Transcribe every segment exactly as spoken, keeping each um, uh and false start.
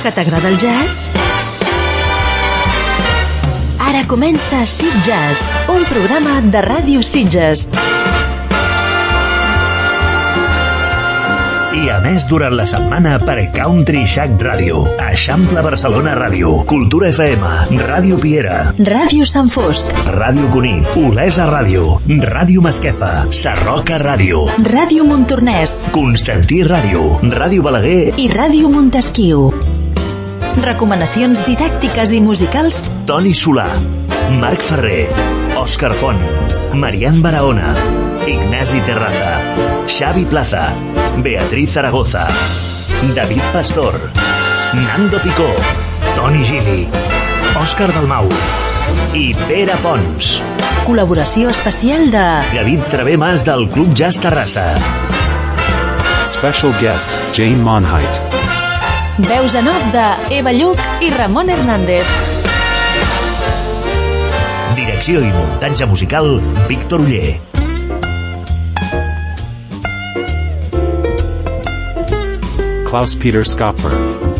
Que t'agrada el jazz? Ara comença Sitges, un programa de Ràdio Sitges. I a més, durant la setmana per Country Shack Ràdio, Eixample Barcelona Ràdio, Cultura F M, Ràdio Piera, Ràdio Sant Fost, Ràdio Cunit, Olesa Ràdio, Ràdio Masquefa, Sarroca Ràdio, Ràdio Montornès, Constantí Ràdio, Ràdio Balaguer i Ràdio Montesquiu. Recomanacions didàctiques i musicals: Toni Solà, Marc Ferrer, Òscar Font, Marian Barahona, Ignasi Terraza, Xavi Plaza, Beatriz Zaragoza, David Pastor, Nando Picó, Toni Gili, Òscar Dalmau i Pere Pons. Col·laboració especial de David Travé Mas del Club Jazz Terrassa. Special guest Jane Monheit. Veus en off de Eva Lluc i Ramon Hernández. Direcció i muntatge musical Víctor Uller. Klaus-Peter Skopfer.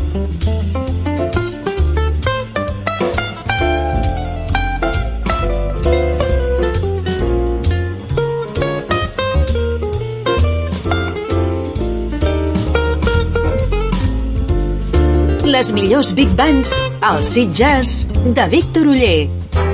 Les millors big bands al Sitges de Víctor Uller.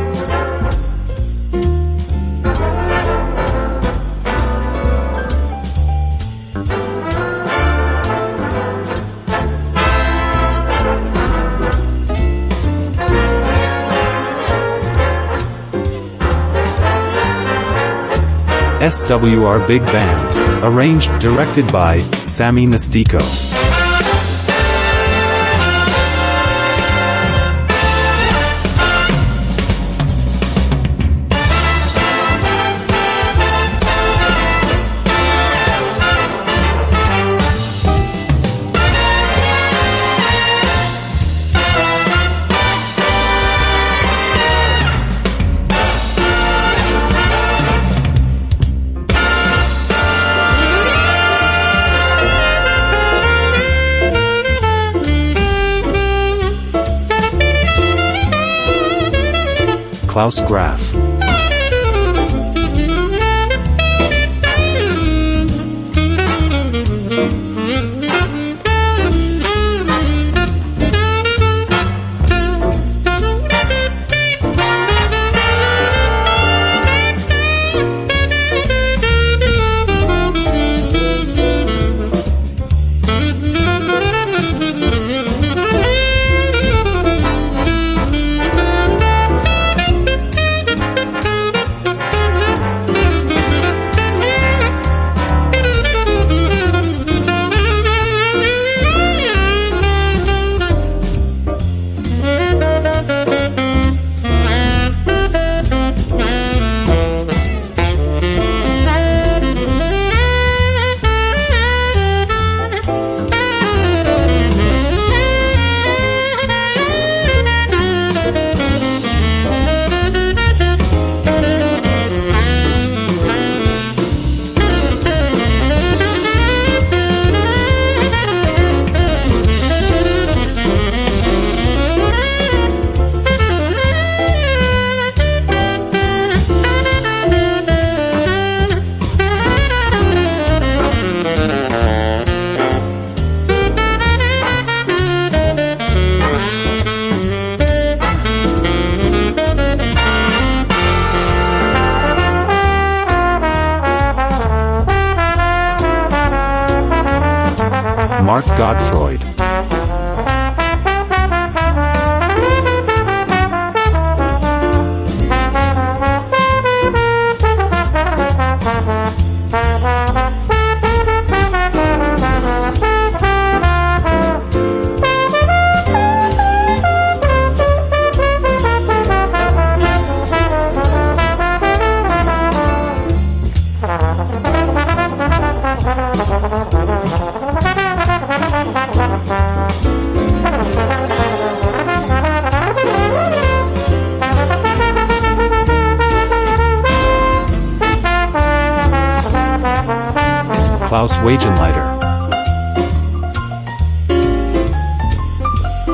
S W R Big Band. Arranged, directed by Sammy Nastico. Klaus Graf. Mark Godfroyd. Klaus Wagenleiter.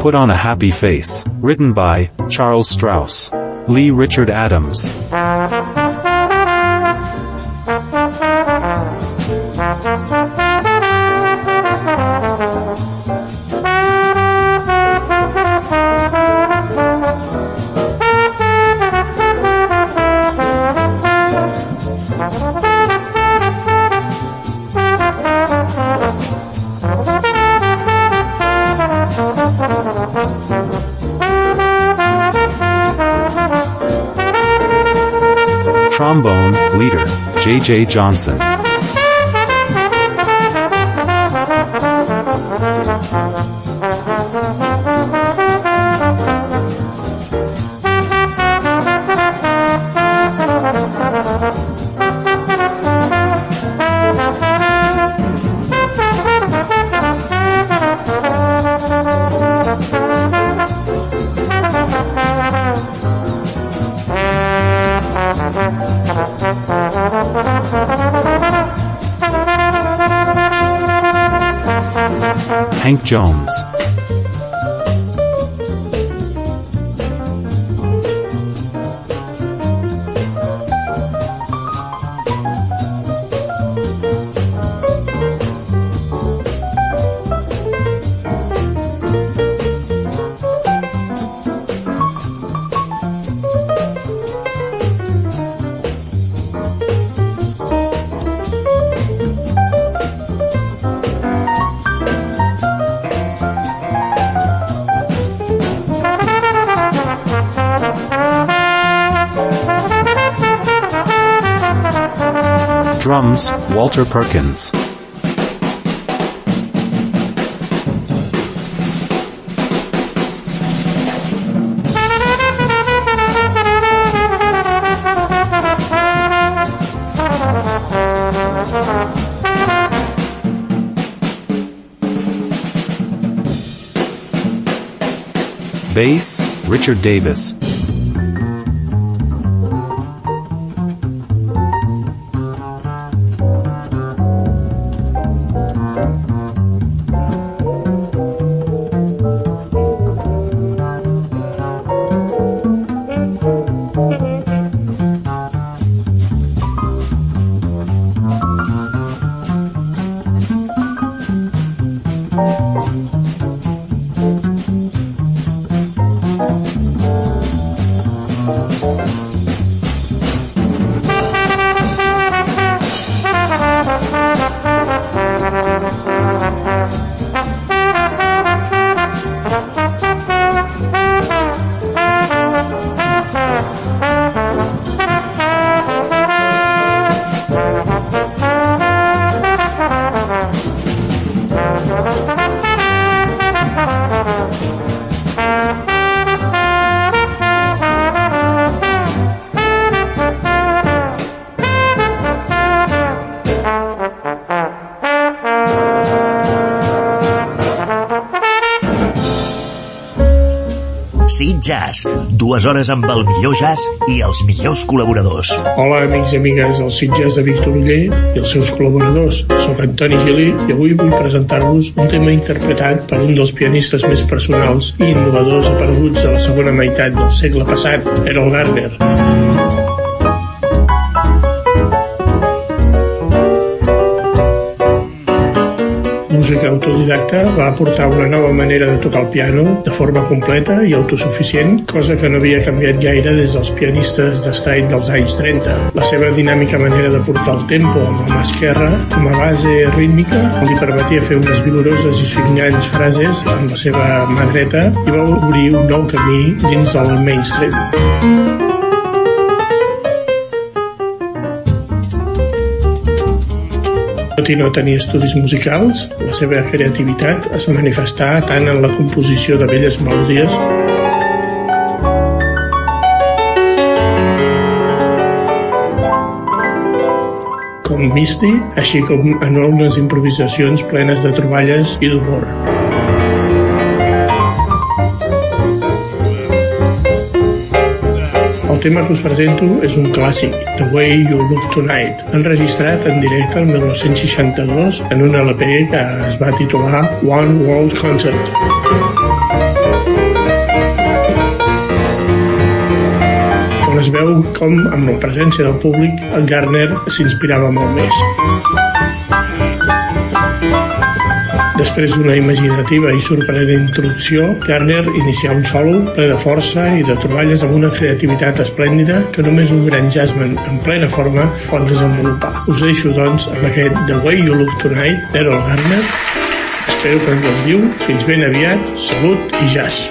Put on a Happy Face, written by Charles Strauss. Lee Richard Adams. Trombone, leader, J J Johnson. Hank Jones. Drums, Walter Perkins. Bass, Richard Davis. Sid Jazz, dues hores amb el millor jazz i els millors col·laboradors. Hola, amics i amigues del Sid Jazz de Víctor Oller i els seus col·laboradors. Soc Antoni Gili i avui vull presentar-vos un tema interpretat per un dels pianistes més personals i innovadors apareguts de la segona meitat del segle passat, Errol Garner. Música autodidacta va aportar una nova manera de tocar el piano de forma completa i autosuficient, cosa que no havia canviat gaire des dels pianistes d'estat dels anys trenta. La seva dinàmica manera de portar el tempo amb la mà esquerra com a base rítmica li permetia fer unes vigoroses i signants frases amb la seva mà dreta i va obrir un nou camí dins del mainstream. Tot i no tenir estudis musicals, la seva creativitat es manifestà tant en la composició de belles melodies com Misty, així com en unes improvisacions plenes de troballes i d'humor. El tema que us presento és un clàssic, The Way You Look Tonight, enregistrat en directe el mil nou-cents seixanta-dos en un L P que es va titular One World Concert. es veu com, amb la presència del públic, en Garner s'inspirava molt més. Després d'una imaginativa i sorprenent introducció, Garner inicià un solo ple de força i de troballes amb una creativitat esplèndida que només un gran jazzman en plena forma pot desenvolupar. Us deixo, doncs, amb aquest The Way You Look Tonight d'Errol Garner. Espero que ens gaudiu. Fins ben aviat. Salut i jazz.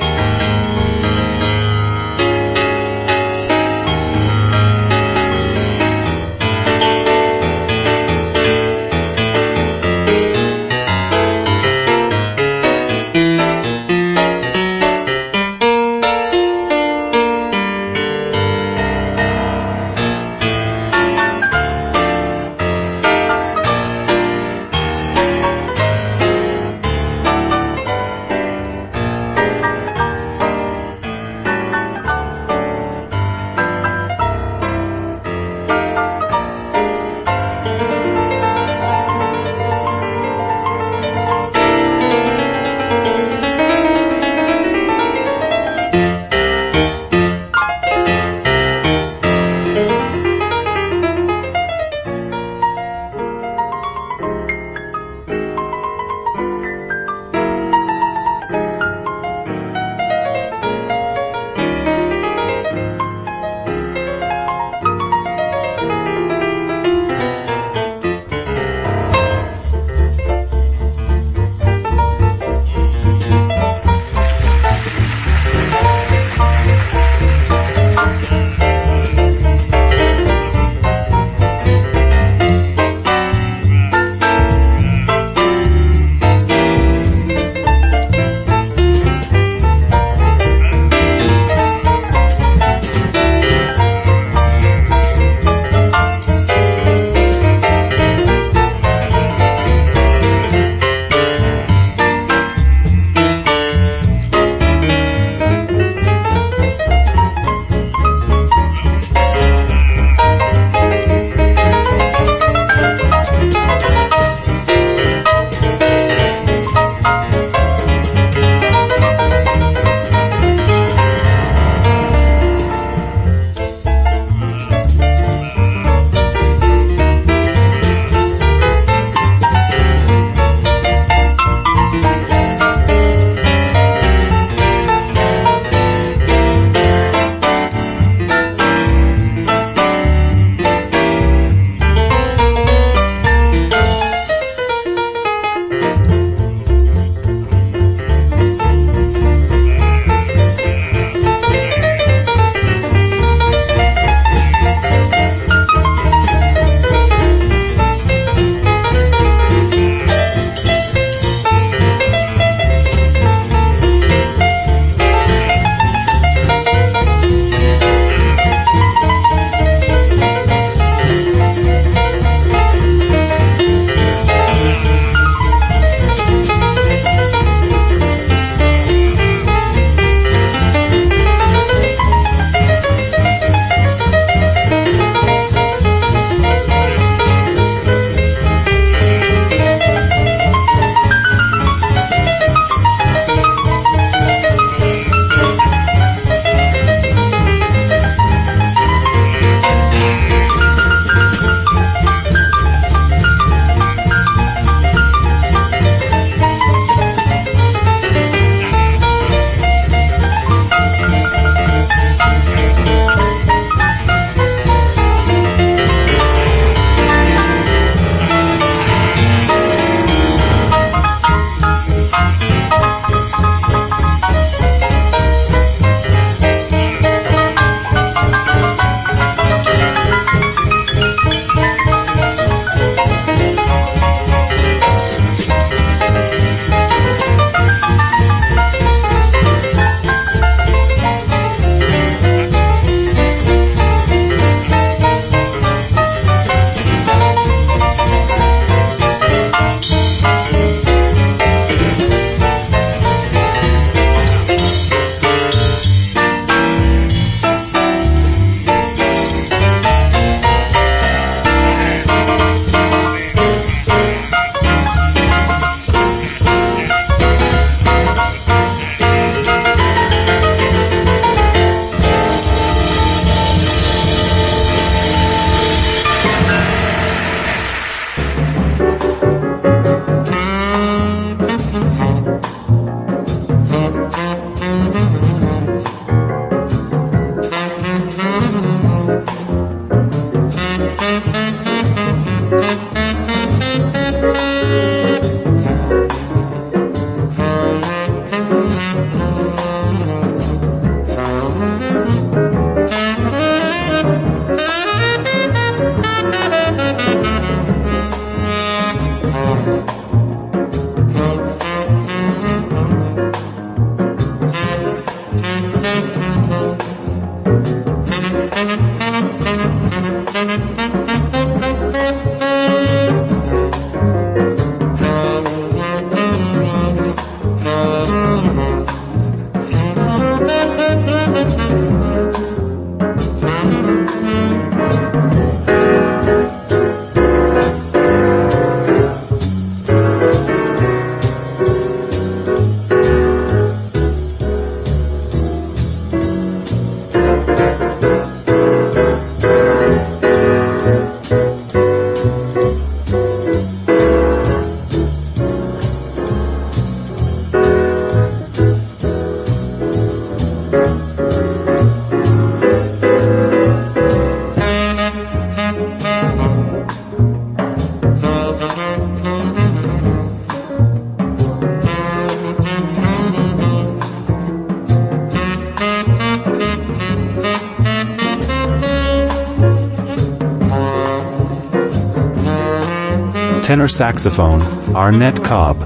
tenor saxophone, Arnett Cobb.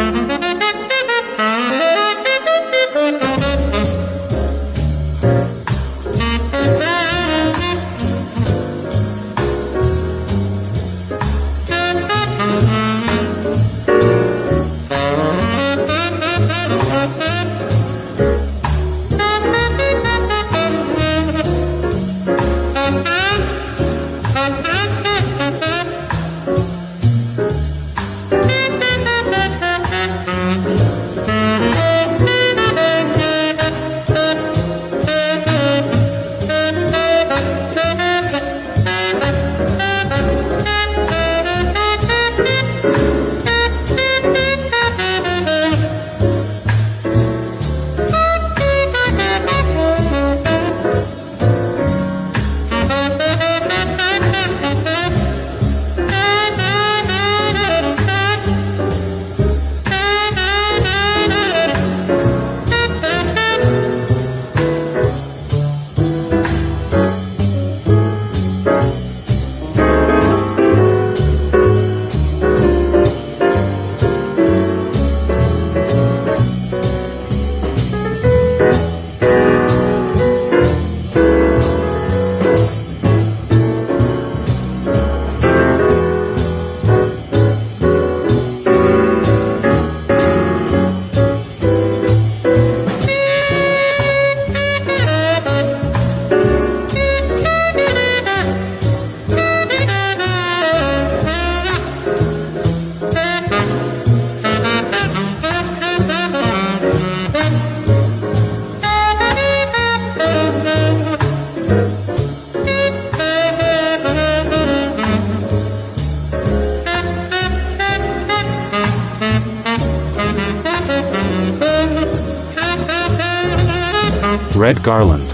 Red Garland.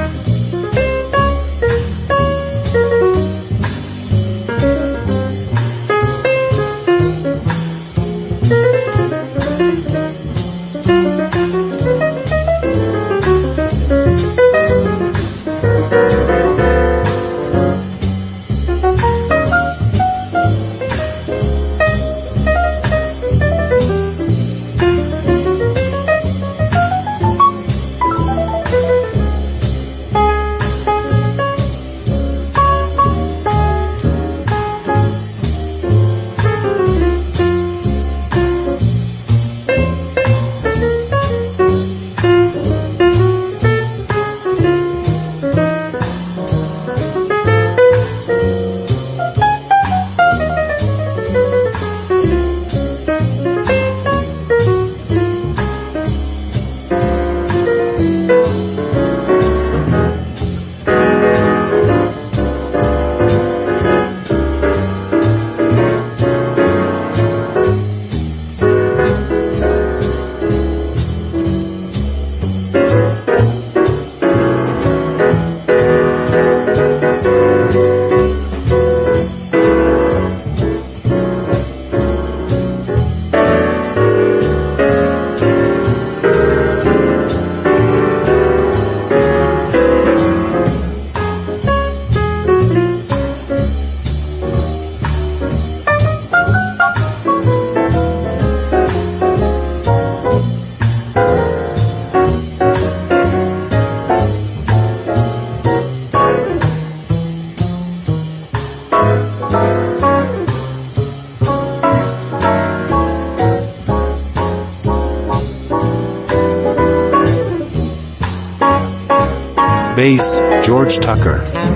Bass, George Tucker.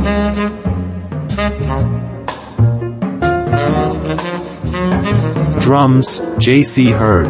Drums, J C Hurd.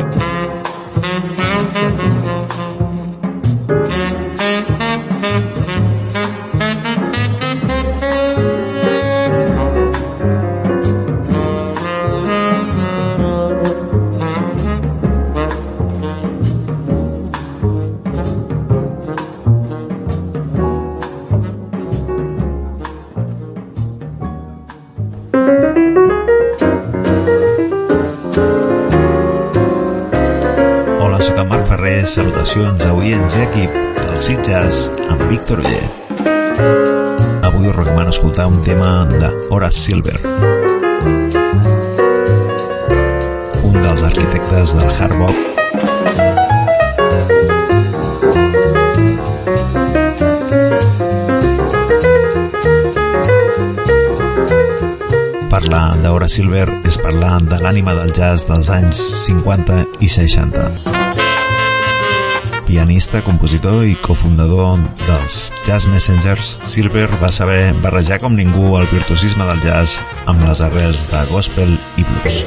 Salutacions, avui engegui del Sit Jazz amb Víctor Oller. Avui us recomano escoltar un tema de Horace Silver. dels arquitectes del hard bop. Parlar d'Horace Silver és parlar de l'ànima del jazz dels anys cinquanta i seixanta. Pianista, compositor i cofundador dels Jazz Messengers, Silver va saber barrejar com ningú el virtuosisme del jazz amb les arrels de gospel i blues.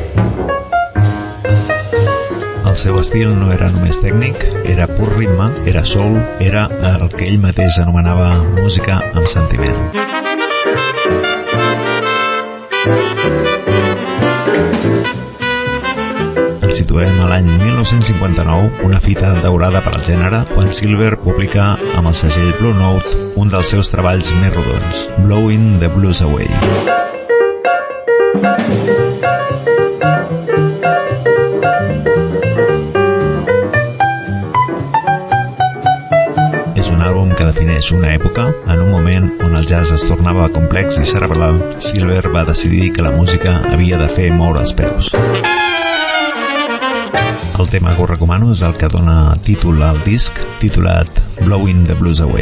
El seu estil no era només tècnic, era pur ritme, era soul, era el que ell mateix anomenava música amb sentiment. Ens situem a l'any mil nou-cents cinquanta-nou, una fita daurada per al gènere, quan Silver publica amb el segell Blue Note un dels seus treballs més rodons, Blowing the Blues Away. És un àlbum que defineix una època. En un moment on el jazz es tornava complex i cerebral, Silver va decidir que la música havia de fer moure els peus. El tema que us recomano és el que dona títol al disc, titulat Blowing the Blues Away.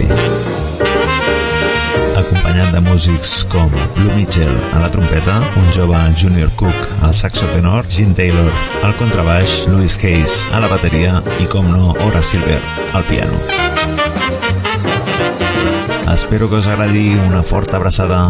Acompanyat de músics com Lou Mitchell a la trompeta, un jove Junior Cook al saxo tenor, Gene Taylor al contrabaix, Louis Hayes a la bateria i, com no, Horace Silver al piano. Espero que us agradi. Una forta abraçada.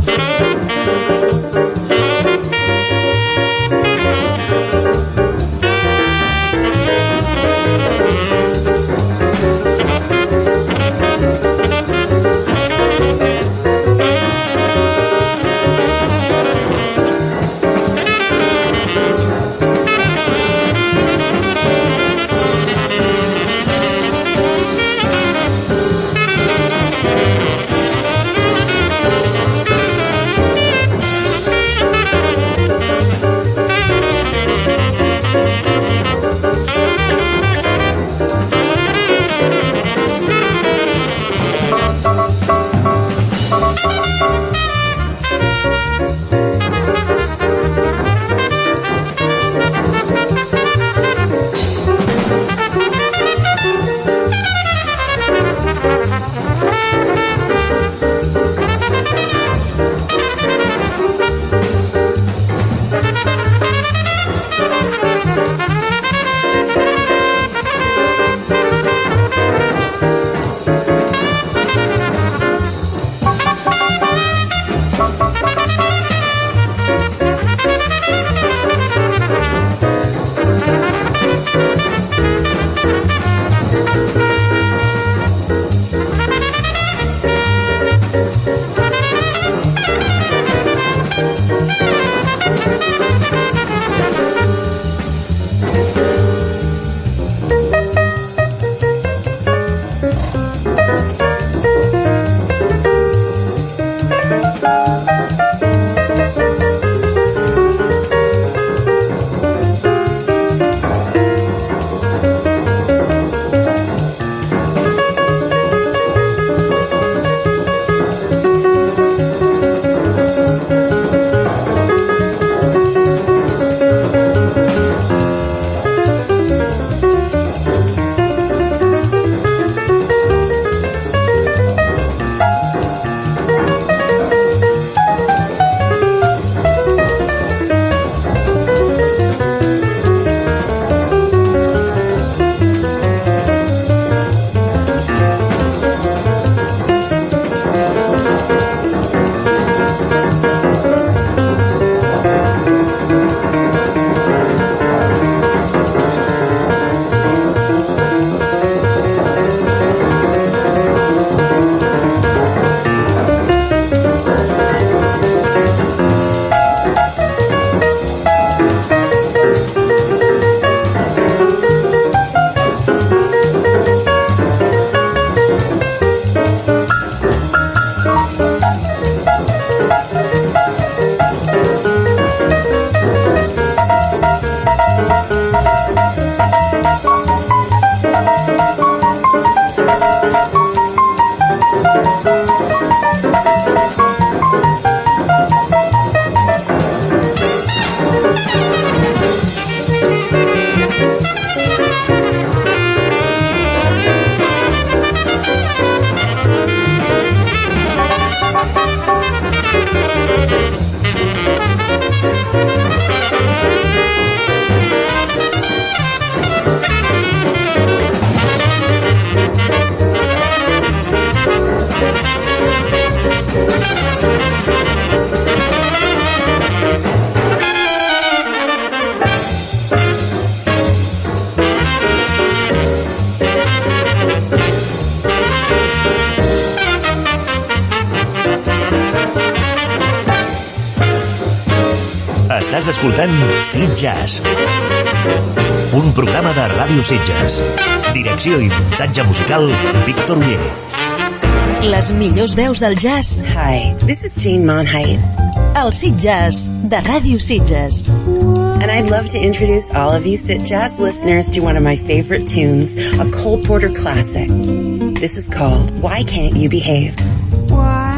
Estàs escoltant Sitges, un programa de Ràdio Sitges. Direcció i muntatge musical, Víctor Oller. Les millors veus del jazz. Hi, this is Jane Monheit. El Sitges, de Ràdio Sitges. And I'd love to introduce all of you Sit Jazz listeners to one of my favorite tunes, a Cole Porter classic. This is called Why Can't You Behave? Why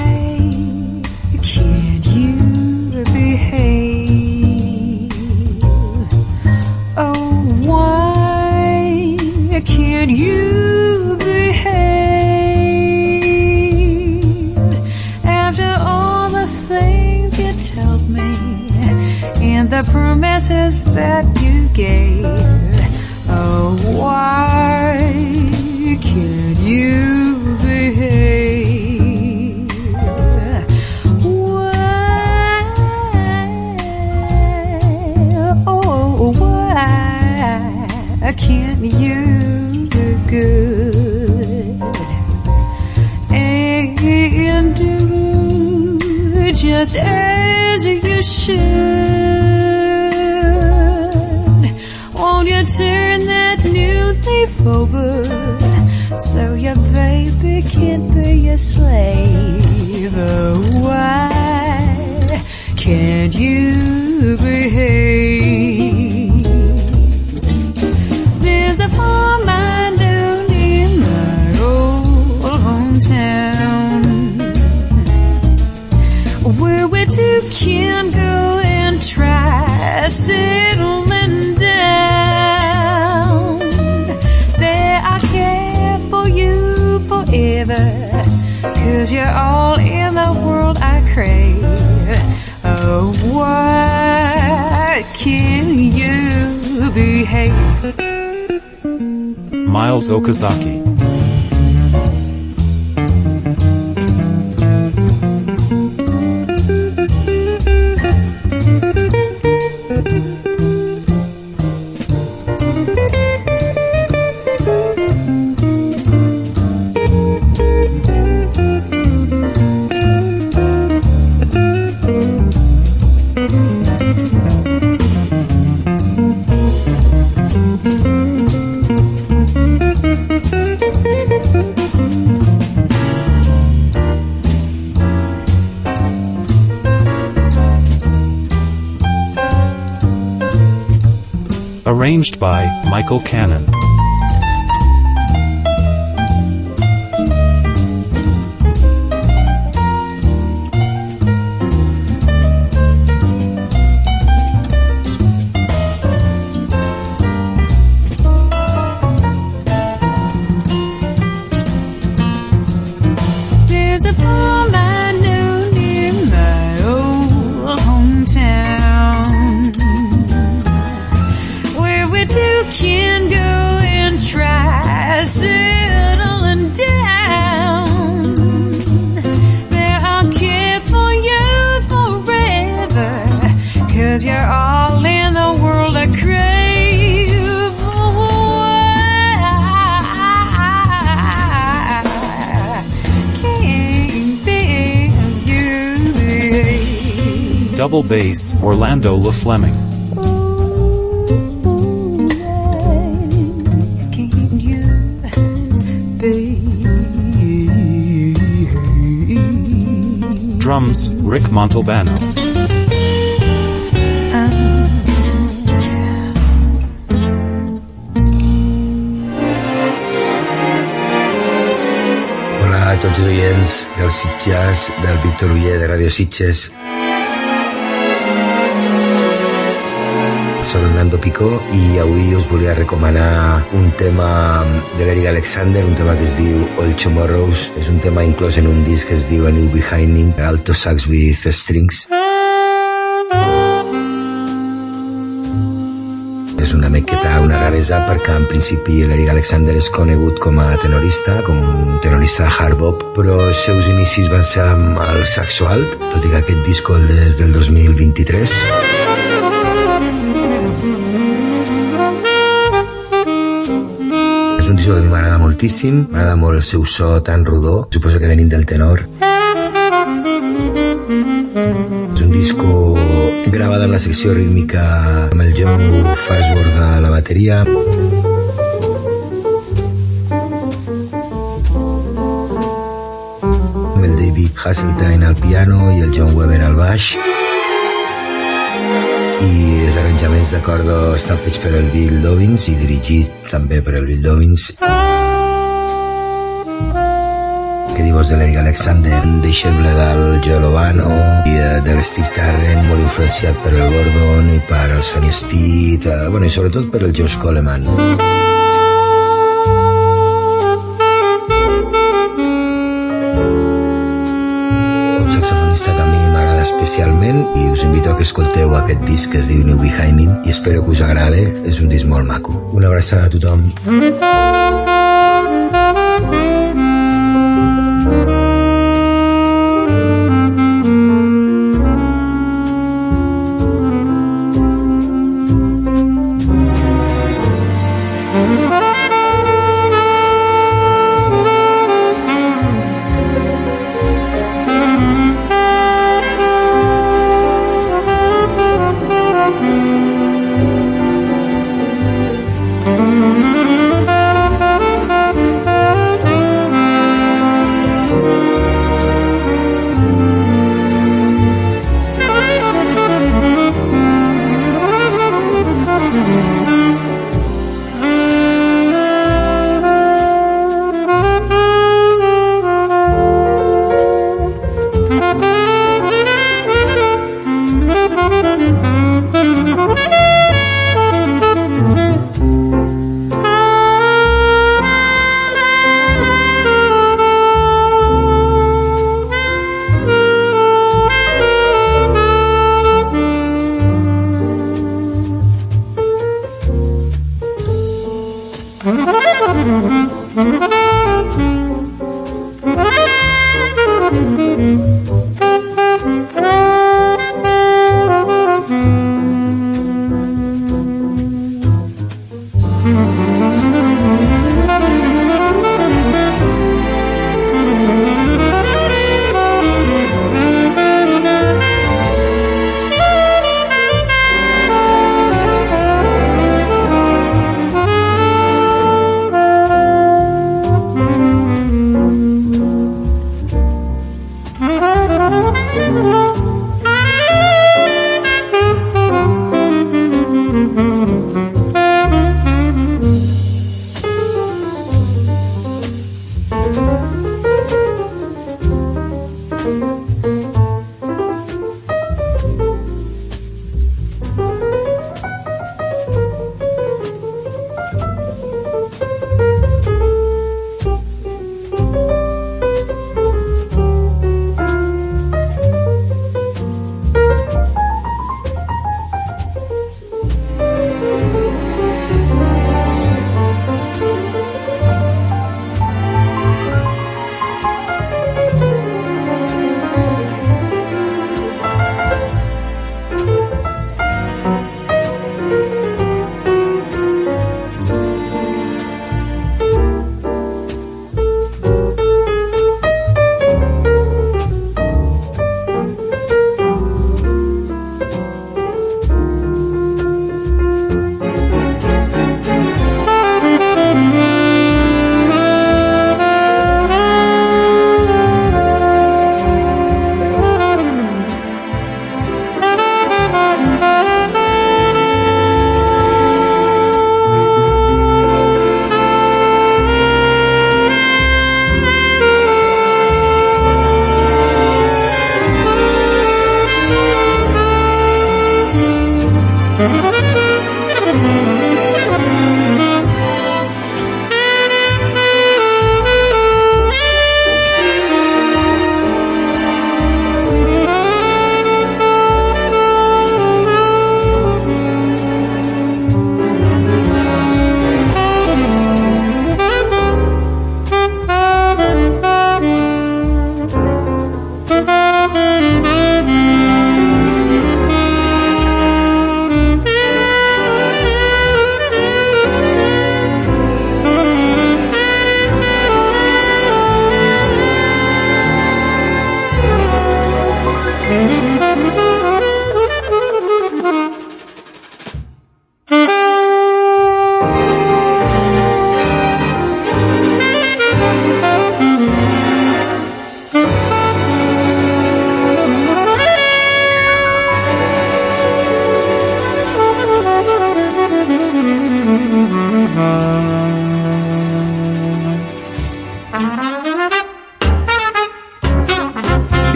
can't you behave? Oh, why can't you behave? After all the things you told me and the promises that you gave, oh, why can't you behave? Why, oh, why can't you be good and do just as you should? Won't you turn that new leaf over so your baby can't be a slave? Oh, why can't you behave? There's a farm I know near my old hometown where we two can go and try settling down. There I care for you forever, 'cause you're all in the world I crave. Oh, why can't you behave? Miles Okazaki. Arranged by Michael Cannon. There's a farm I knew near my old hometown where we two can go and try settling down. There I'll care for you forever, 'cause you're all in the world I crave. Double bass, Orlando LaFleming. Can't you behave? Drums, Rick Montalbano. Hola a tots els oients del Sitges, del Víctor Oller de Ràdio Sitges. Soc Nando Picó i avui us volia recomanar un tema de l'Eric Alexander, un tema que es diu Old Tomorrows. És un tema inclòs en un disc que es diu A New Beginning, Alto Sax with Strings. És una miqueta una raresa perquè en principi l'Eric Alexander és conegut com a tenorista, com un tenorista de hard bop, però els seus inicis van ser amb el saxo alt, tot i que aquest disco és des del dos mil vint-i-tres. És un disco que a mi m'agrada moltíssim, m'agrada molt el seu so tan rodó, suposo que venint del tenor. És un disco gravada en la secció rítmica amb el Joe Farnsworth a la bateria. Amb el David Hasseltine al piano i el John Weber al baix. I els arranjaments de corda estan fets per el Bill Dobbins i dirigit també per el Bill Dobbins. Què dius de l'Eric Alexander, deixeble del Joe Lovano i de l'Steve Tarrant, molt influenciat per el Gordon i per el Sonny Stitt, eh, bueno, i sobretot per el Josh Coleman. Que a mi m'agrada especialment i us invito a que escolteu aquest disc que es diu New Behind Him i espero que us agrade, és un disc molt maco. Una abraçada a tothom. Mm-hmm.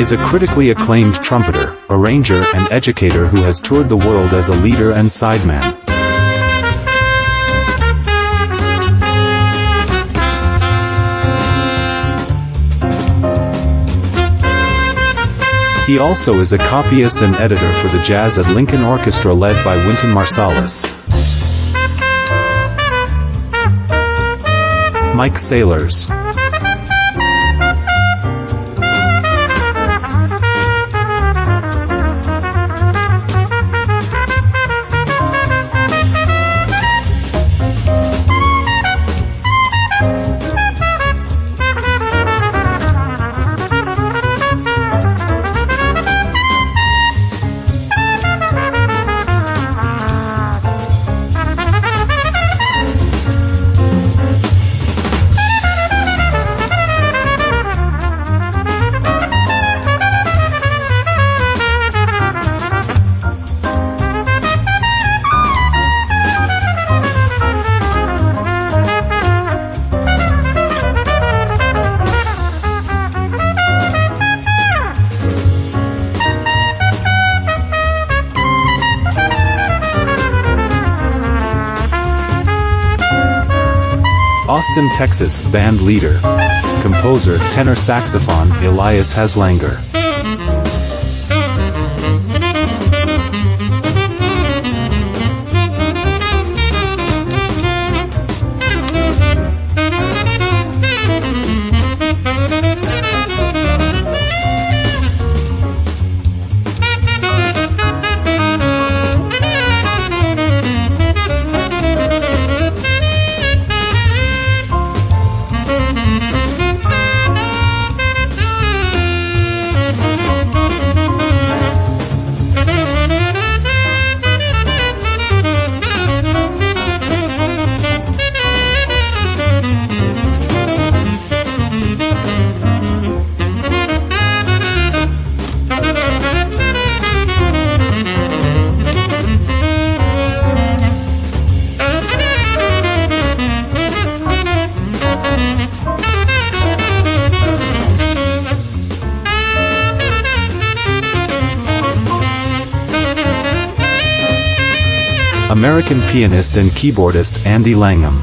is a critically acclaimed trumpeter, arranger, and educator who has toured the world as a leader and sideman. He also is a copyist and editor for the Jazz at Lincoln Orchestra led by Wynton Marsalis. Mike Saylors. Austin, Texas, band leader. Composer, tenor saxophone, Elias Haslanger. American pianist and keyboardist Andy Langham.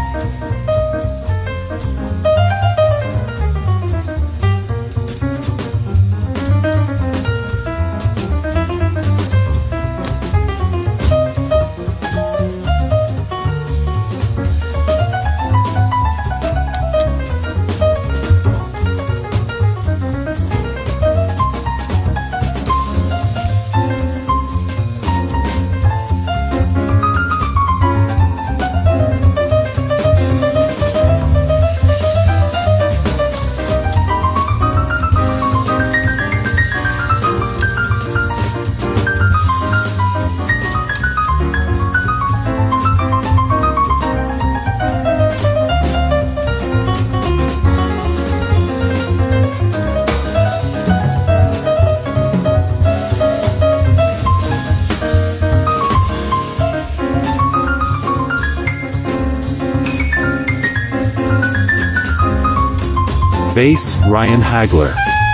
Bass, Ryan Hagler.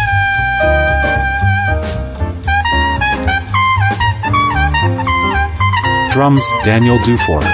Drums, Daniel Dufour.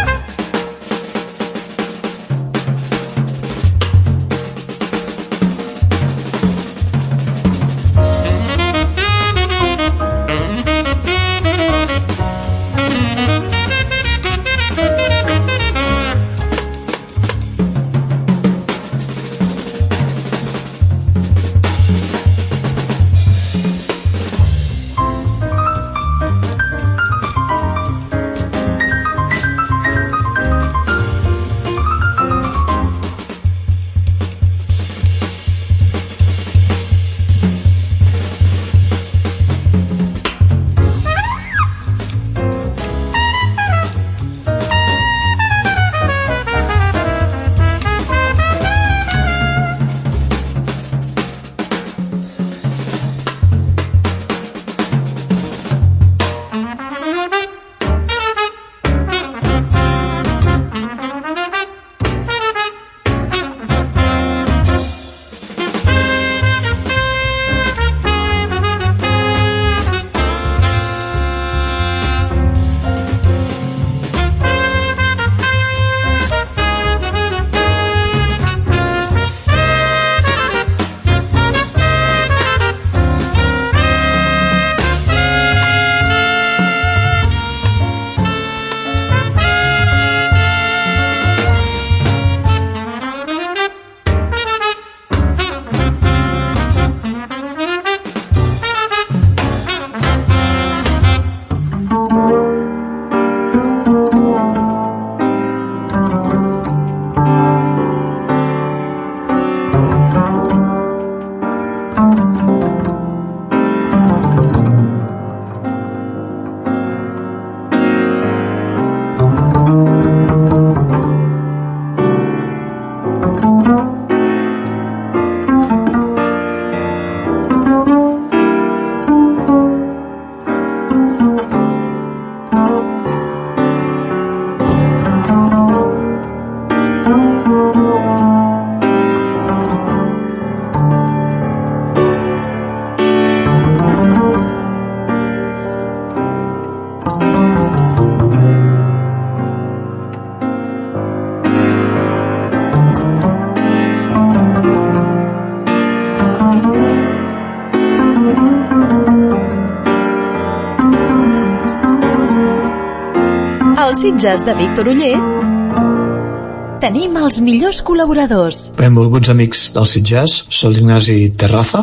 Als Sitges de Víctor Oller tenim els millors col·laboradors. Benvolguts amics del Sitges, soc l'Ignasi Terraza.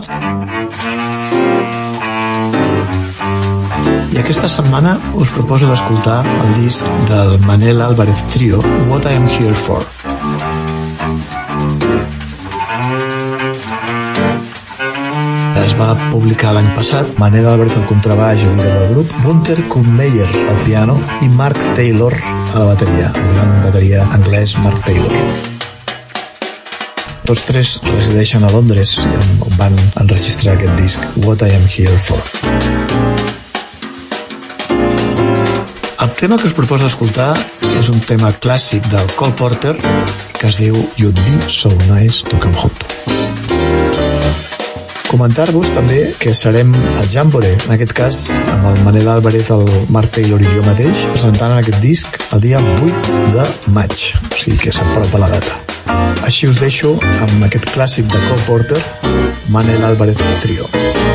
I aquesta setmana us proposo d'escoltar el disc del Manel Álvarez Trio, What I Am Here For. Es va publicar l'any passat. Manel Álvarez al contrabaix i líder del grup, Gunther Kuhnmeier al piano i Mark Taylor a la bateria, el gran bateria anglès Mark Taylor. Tots tres resideixen a Londres, on van enregistrar aquest disc, What I Am Here For. El tema que us proposo escoltar és un tema clàssic del Cole Porter que es diu You'd Be So Nice To Come Home To. Comentar-vos també que serem al Jambore, en aquest cas amb el Manel Álvarez, el Mark Taylor i jo mateix, presentant en aquest disc el dia vuit de maig, o sigui que s'apropa la data. Així us deixo amb aquest clàssic de Cole Porter, Manel Álvarez Trio.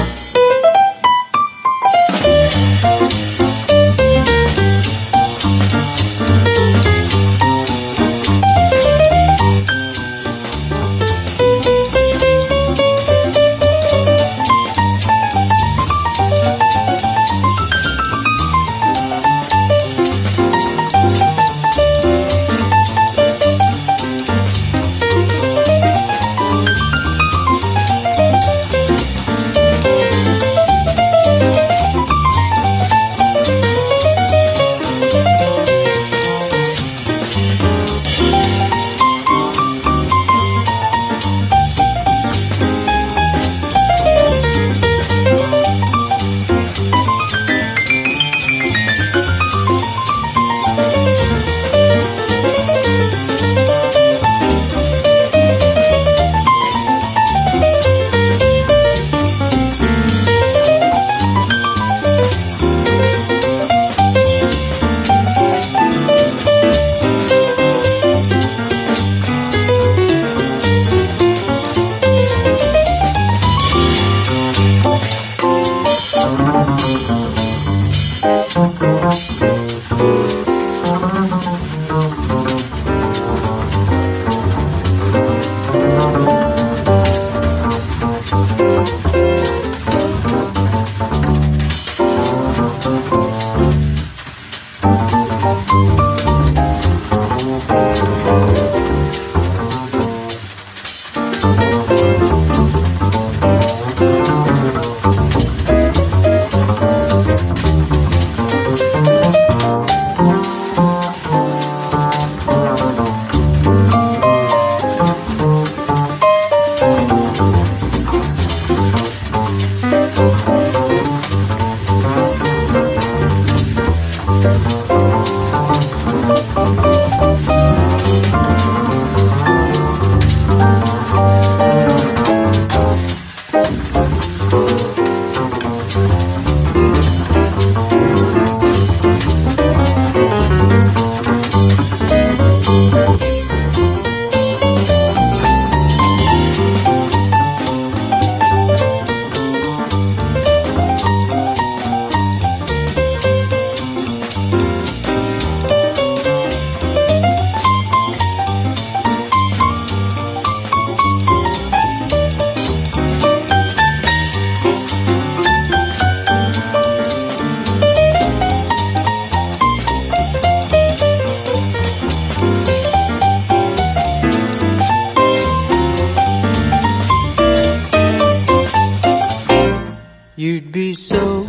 You'd be so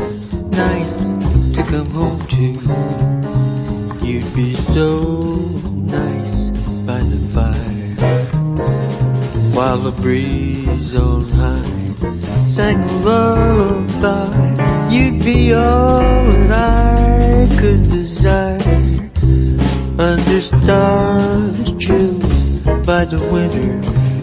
nice to come home to. You'd be so nice by the fire, while the breeze on high sang a lullaby. You'd be all that I could desire, under stars chilled by the winter,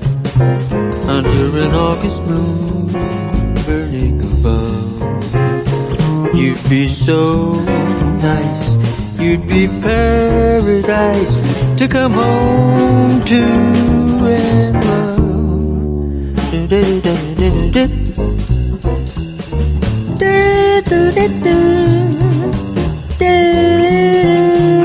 under an August moon burning above. You'd be so nice, you'd be paradise to come home to and love. Do-do-do-do-do-do. Do-do-do-do. Do-do-do.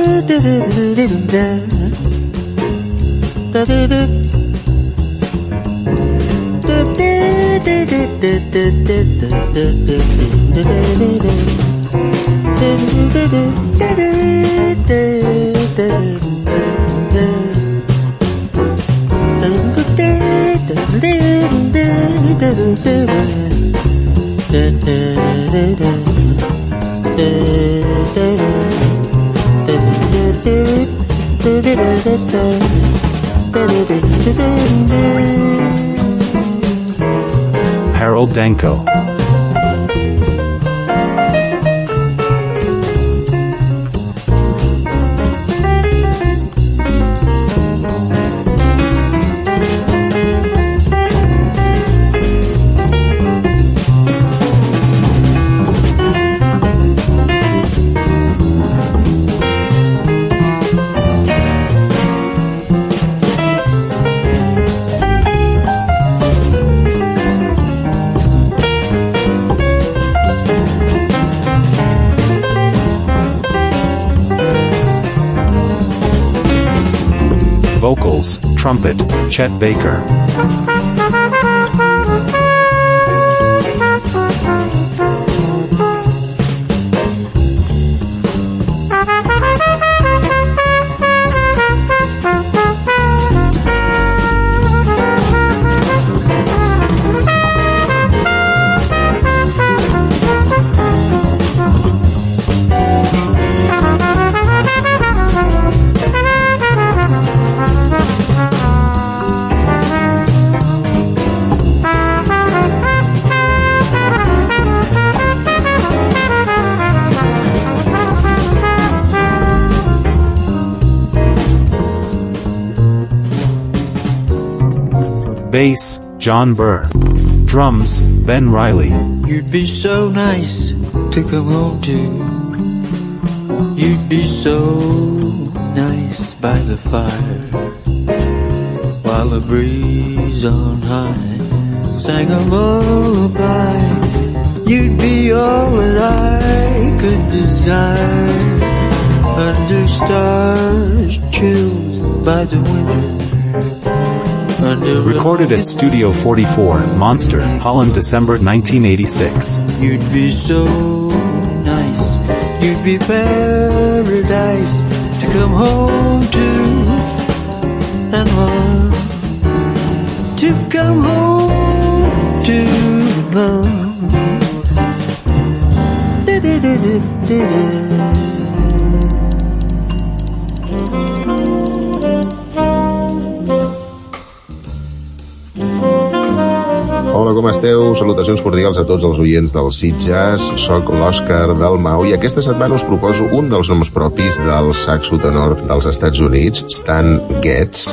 Harold Danko. Vocals, trumpet, Chet Baker. Bass, John Burr. Drums, Ben Riley. You'd be so nice to come home to. You'd be so nice by the fire, while the breeze on high sang a lullaby. You'd be all that I could desire, under stars chilled by the winter. Recorded at Studio forty-four, Monster, Holland, December nineteen eighty-six. You'd be so nice, you'd be paradise to come home to, and love, to come home to love. Da-da-da-da-da-da. Hola, com esteu? Salutacions cordials a tots els oients del Sitges. Soc l'Òscar Dalmau i aquesta setmana us proposo un dels noms propis del saxo tenor dels Estats Units, Stan Getz.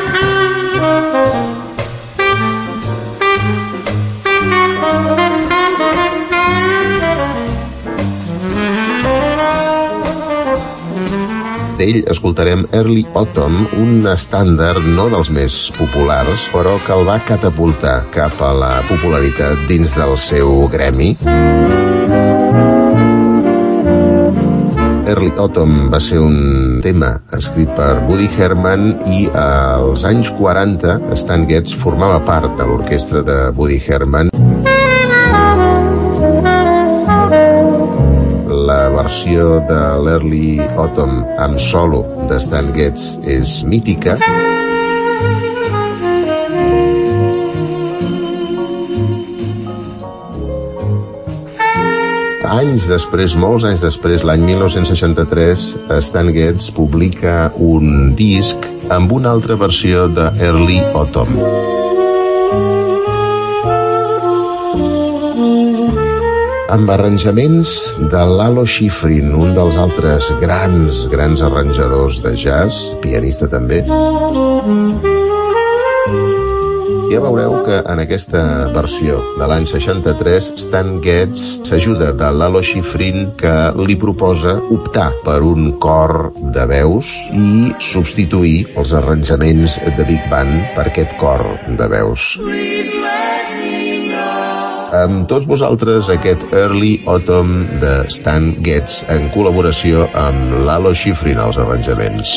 D'ell escoltarem Early Autumn, un estàndard no dels més populars, però que el va catapultar cap a la popularitat dins del seu gremi. Early Autumn va ser un tema escrit per Woody Herman i als anys quaranta Stan Getz formava part de l'orquestra de Woody Herman. La versió de l'Early Autumn amb solo de Stan Getz és mítica. Anys després, molts anys després, l'any mil nou-cents seixanta-tres, Stan Getz publica un disc amb una altra versió de Early Autumn. Amb arranjaments de Lalo Schifrin, un dels altres grans, grans arranjadors de jazz, pianista també. Ja veureu que en aquesta versió de l'any seixanta-tres Stan Getz s'ajuda de Lalo Schifrin, que li proposa optar per un cor de veus i substituir els arranjaments de Big Band per aquest cor de veus. Please let me know amb tots vosaltres aquest Early Autumn de Stan Getz en col·laboració amb Lalo Schifrin als arranjaments.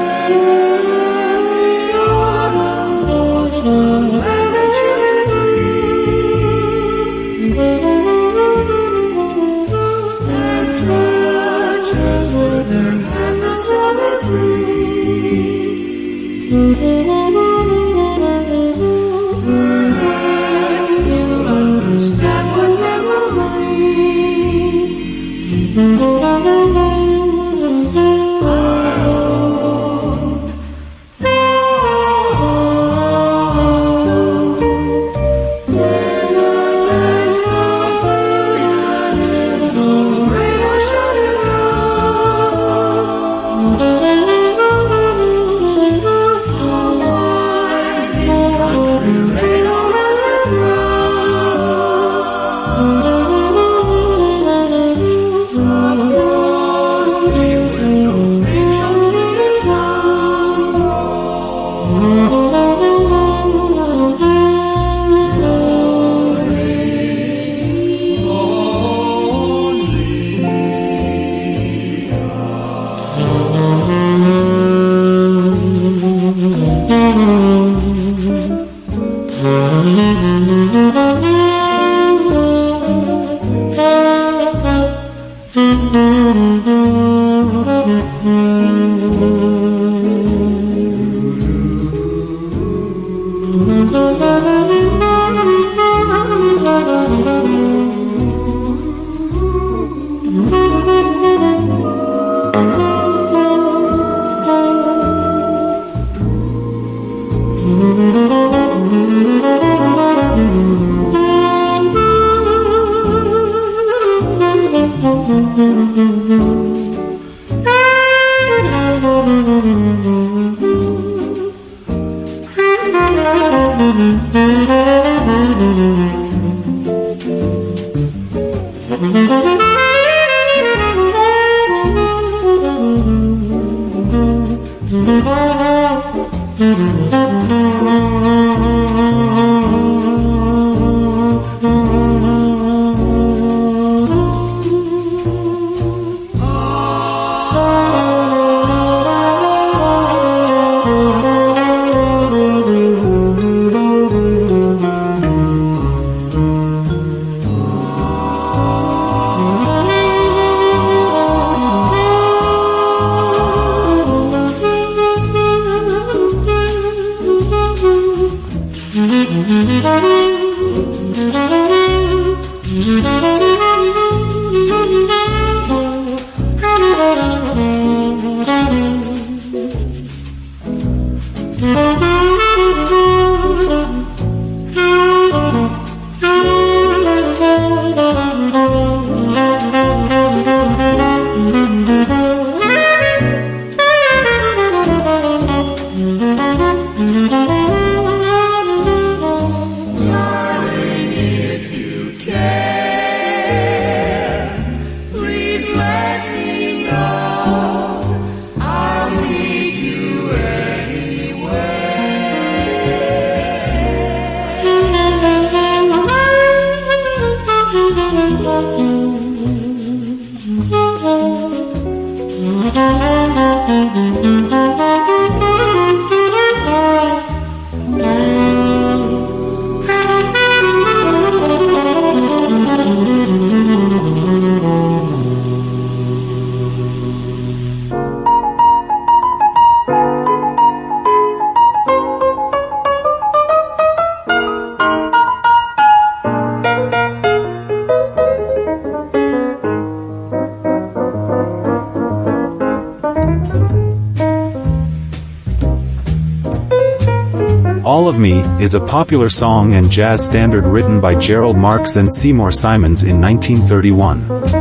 All of Me is a popular song and jazz standard written by Gerald Marks and Seymour Simons in nineteen thirty-one.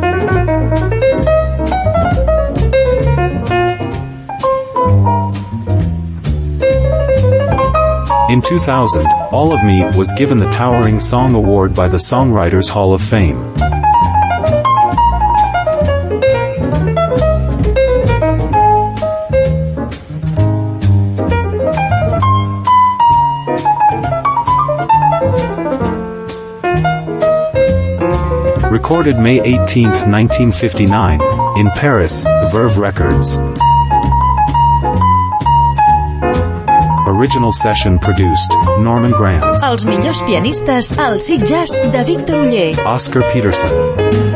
In two thousand, All of Me was given the Towering Song Award by the Songwriters Hall of Fame. Recorded May eighteenth, nineteen fifty-nine, in Paris, Verve Records. Original session produced, Norman Granz. Els millors pianistes al Acid Jazz de Víctor Oller. Oscar Peterson.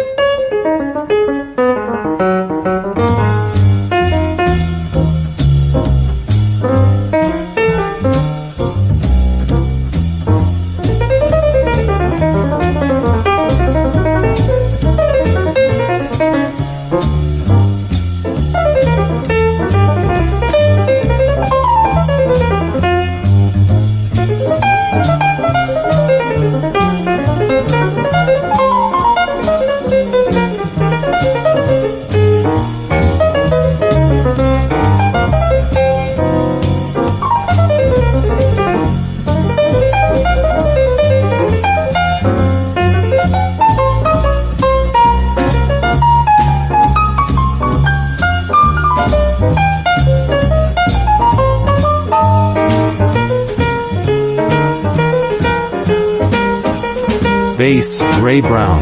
Bass, Ray Brown.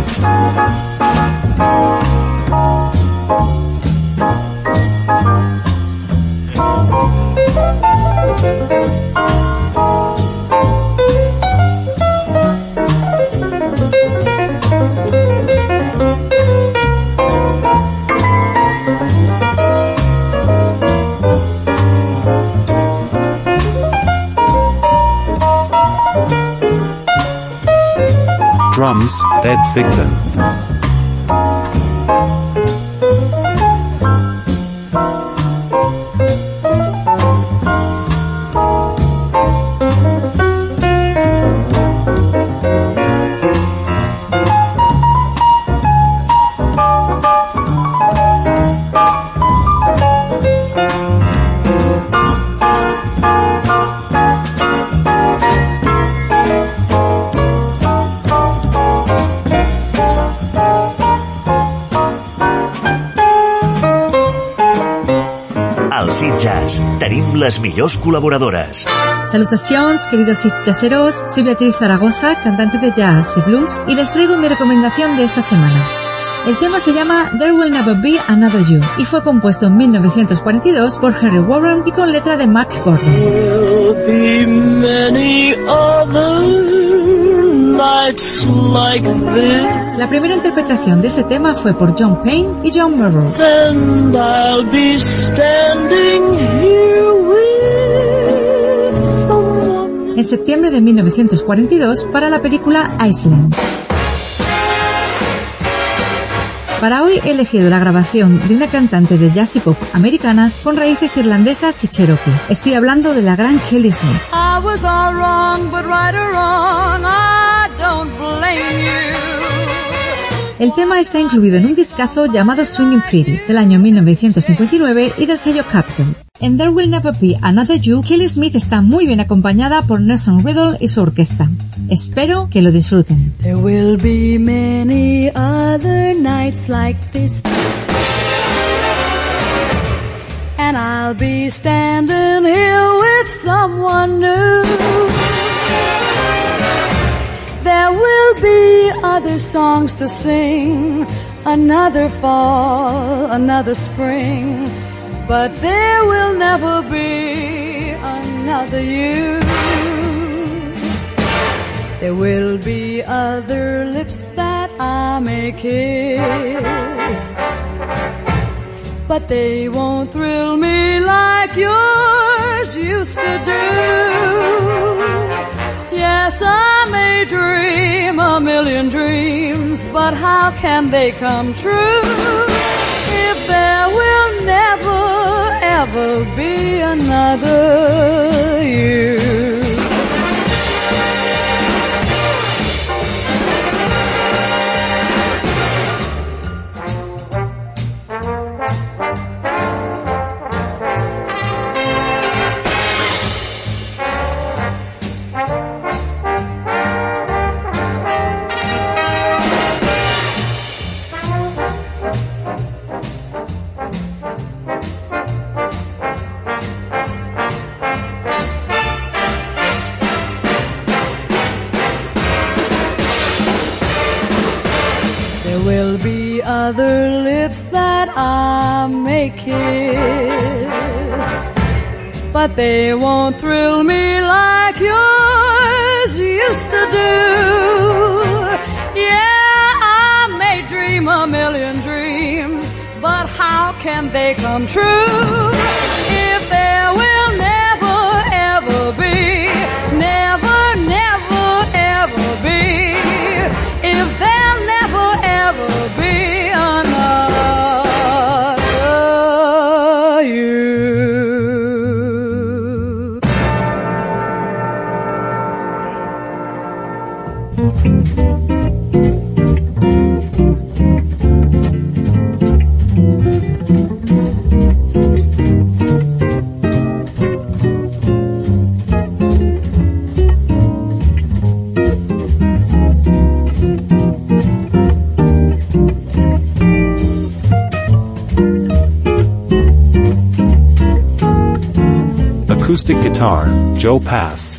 Drums, Ed Thigpen. Acid Jazz. Tenim les millors col·laboradores. Salutaciones, queridos jazzeros. Soy Beatriz Zaragoza, cantante de jazz y blues, y les traigo mi recomendación de esta semana. El tema se llama There Will Never Be Another You y fue compuesto en mil novecientos cuarenta y dos por Harry Warren y con letra de Mac Gordon. Be many other nights like this. La primera interpretación de este tema fue por John Payne y John Merrill. And I'll be standing here with someone. En septiembre de mil novecientos cuarenta y dos para la película Iceland. Para hoy he elegido la grabación de una cantante de jazz y pop americana con raíces irlandesas y cherokee. Estoy hablando de la gran Kelly Smith. I was all wrong, but right or wrong, I don't blame you. El tema está incluido en un discazo llamado Swingin' Pretty del año mil novecientos cincuenta y nueve y del sello Capitol. En There Will Never Be Another You, Kelly Smith está muy bien acompañada por Nelson Riddle y su orquesta. Espero que lo disfruten. There will be many other nights like this, and I'll be standing here with someone new. There will be other songs to sing, another fall, another spring, but there will never be another you. There will be other lips that I may kiss, but they won't thrill me like yours used to do. Yes, I may dream a million dreams, but how can they come true if there will never, ever be another you? There'll be other lips that I may kiss, but they won't thrill me like yours used to do. Yeah, I may dream a million dreams, but how can they come true if there will never ever be, never, never ever be, if there'll never ever be another you. Acoustic guitar, Joe Pass.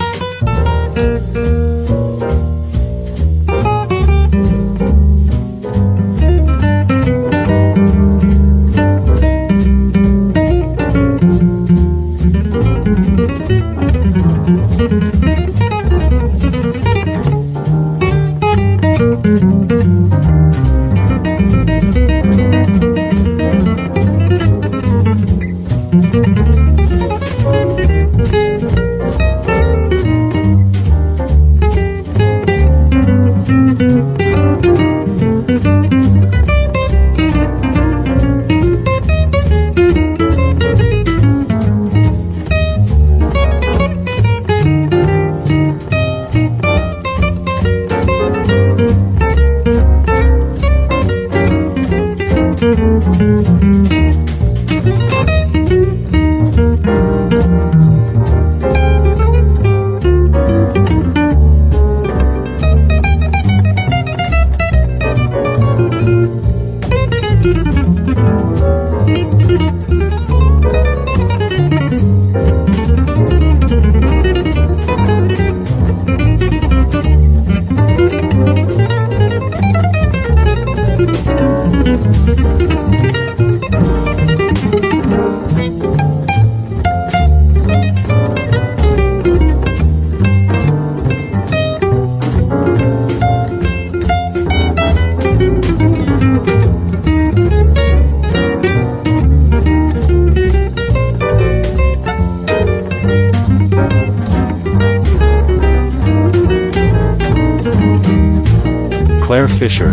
Claire Fisher.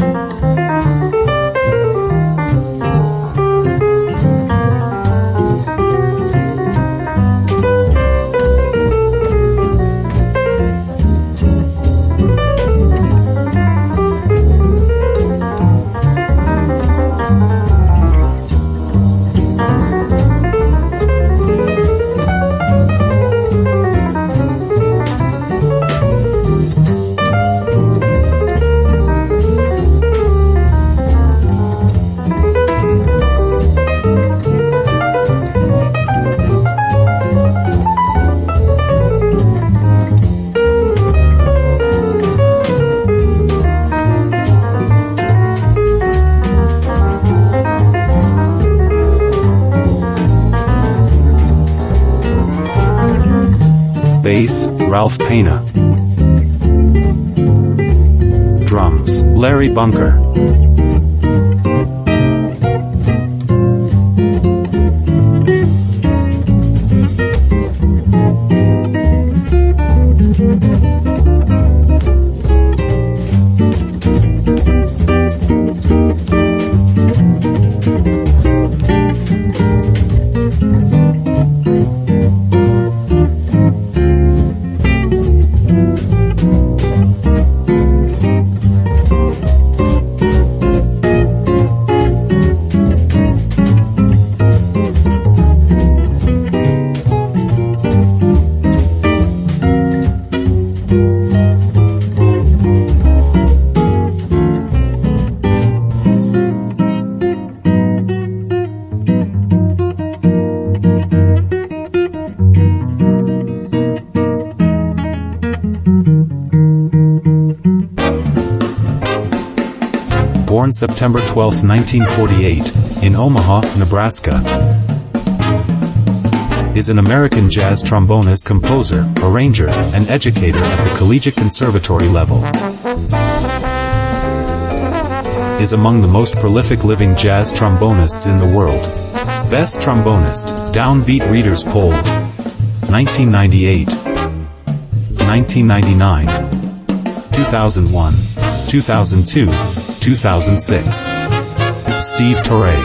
Bass, Ralph Pena. Drums, Larry Bunker. born September twelfth, nineteen forty-eight, in Omaha, Nebraska. Is an American jazz trombonist, composer, arranger, and educator at the collegiate conservatory level. Is among the most prolific living jazz trombonists in the world. Best Trombonist, Downbeat Readers Poll, nineteen ninety-eight, nineteen ninety-nine, two thousand one, two thousand two, two thousand six. Steve Torre.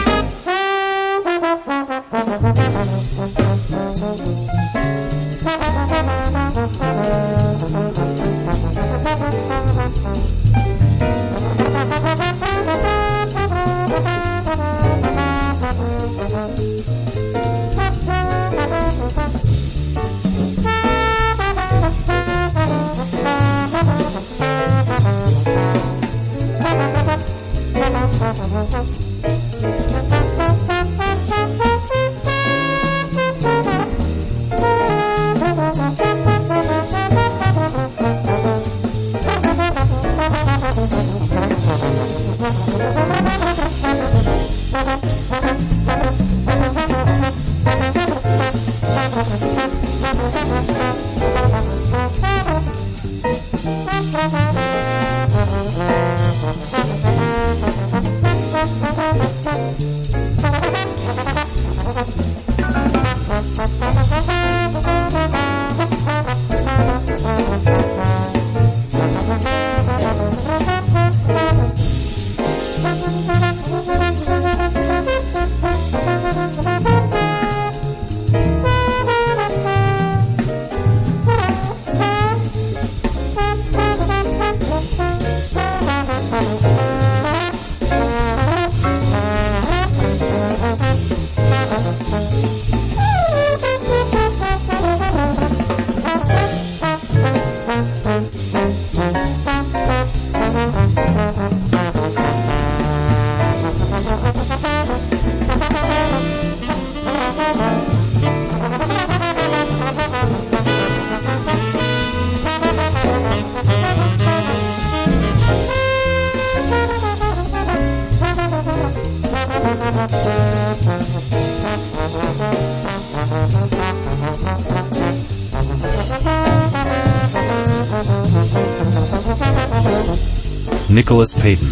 Nicholas Payton.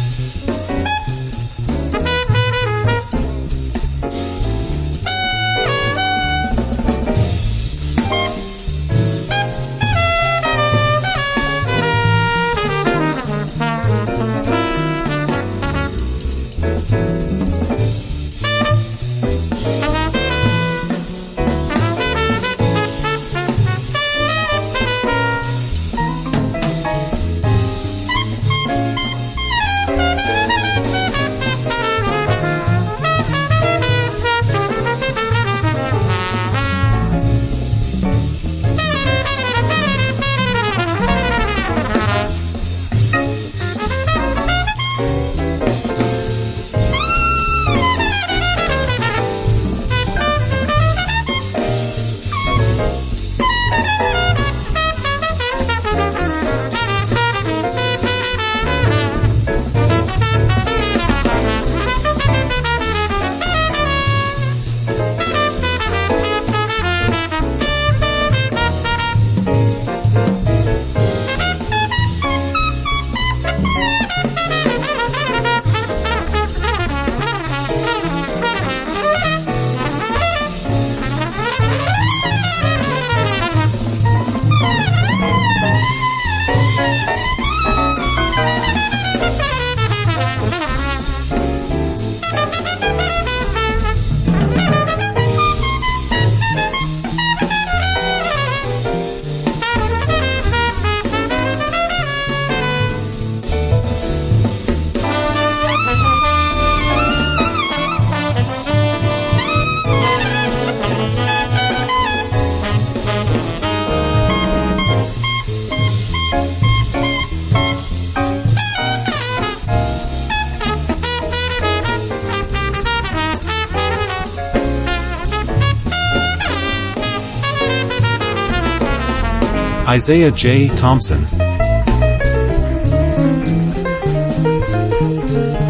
Isaiah J. Thompson.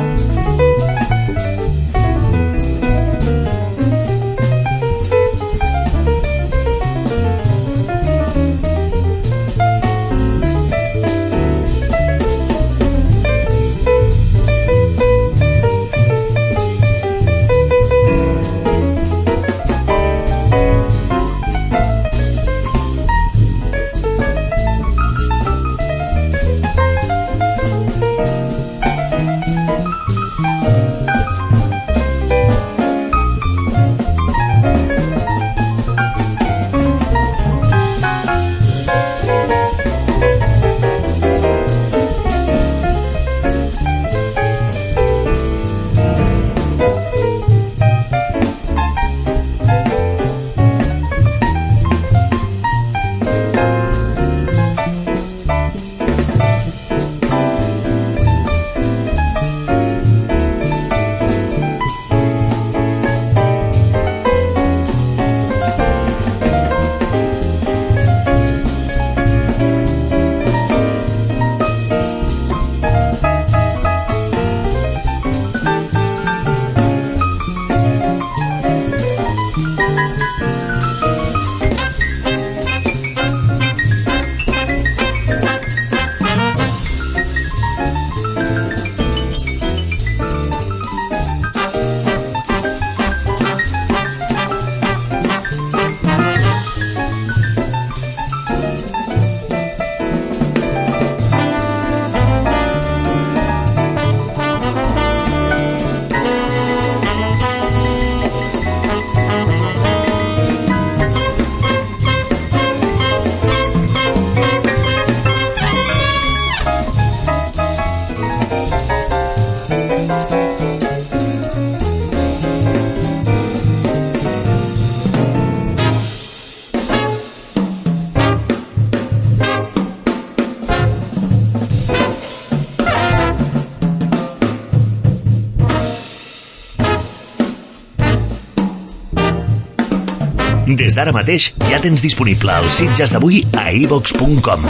Des d'ara mateix ja tens disponible el Sitges d'avui a i vox punt com.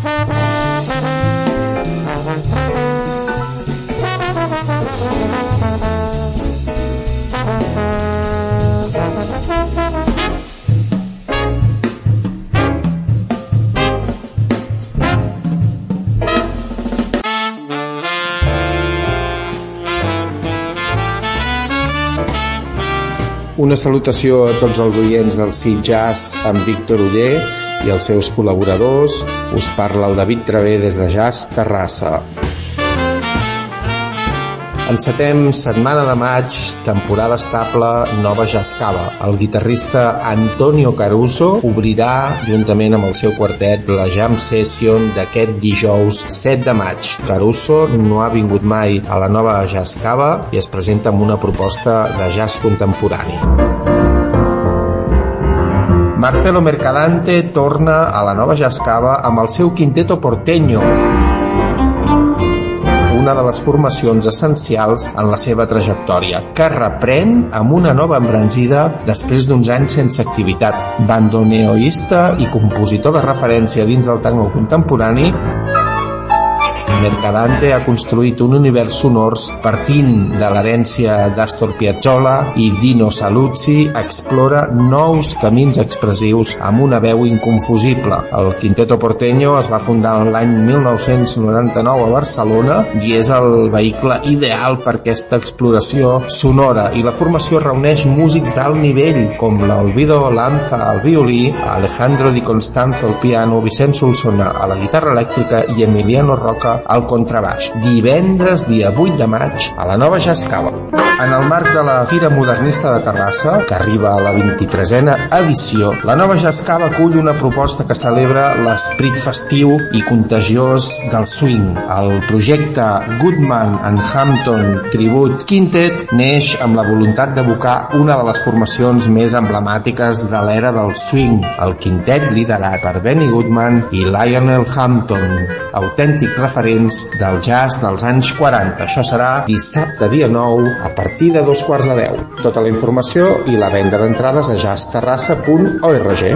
Una salutació a tots els oients del Sea Jazz amb Víctor Oller i els seus col·laboradors. Us parla el David Travé des de Jazz Terrassa. Encetem setmana de maig, temporada estable, nova Jazzcava. El guitarrista Antonio Caruso obrirà, juntament amb el seu quartet, la Jam Session d'aquest dijous set de maig. Caruso no ha vingut mai a la nova Jazzcava i es presenta amb una proposta de jazz contemporani. Marcelo Mercadante torna a la nova Jazzcava amb el seu Quinteto Porteño, una de les formacions essencials en la seva trajectòria, que reprèn amb una nova embranzida després d'uns anys sense activitat. Bandoneoista i compositor de referència dins del tango contemporani, Mercadante ha construït un univers sonors partint de l'herència d'Astor Piazzolla i Dino Saluzzi, explora nous camins expressius amb una veu inconfusible. El Quinteto Porteño es va fundar l'any mil nou-cents noranta-nou a Barcelona i és el vehicle ideal per aquesta exploració sonora, i la formació reuneix músics d'alt nivell com l'Olvido Lanza al violí, Alejandro Di Constanzo al piano, Vicent Solsona a la guitarra elèctrica i Emiliano Roca al contrabaix. Divendres, dia vuit de maig, a la nova Jazzcava. En el marc de la Fira Modernista de Terrassa, que arriba a la vint-i-tresena edició, la nova Jazzcava acull una proposta que celebra l'esperit festiu i contagiós del swing. El projecte Goodman and Hampton Tribute Quintet neix amb la voluntat d'evocar una de les formacions més emblemàtiques de l'era del swing, el quintet liderat per Benny Goodman i Lionel Hampton, autèntics referents del jazz dels anys quaranta. Això serà dissabte dia nou a partir de dos quarts de deu. Tota la informació i la venda d'entrades a jazz terrassa punt org.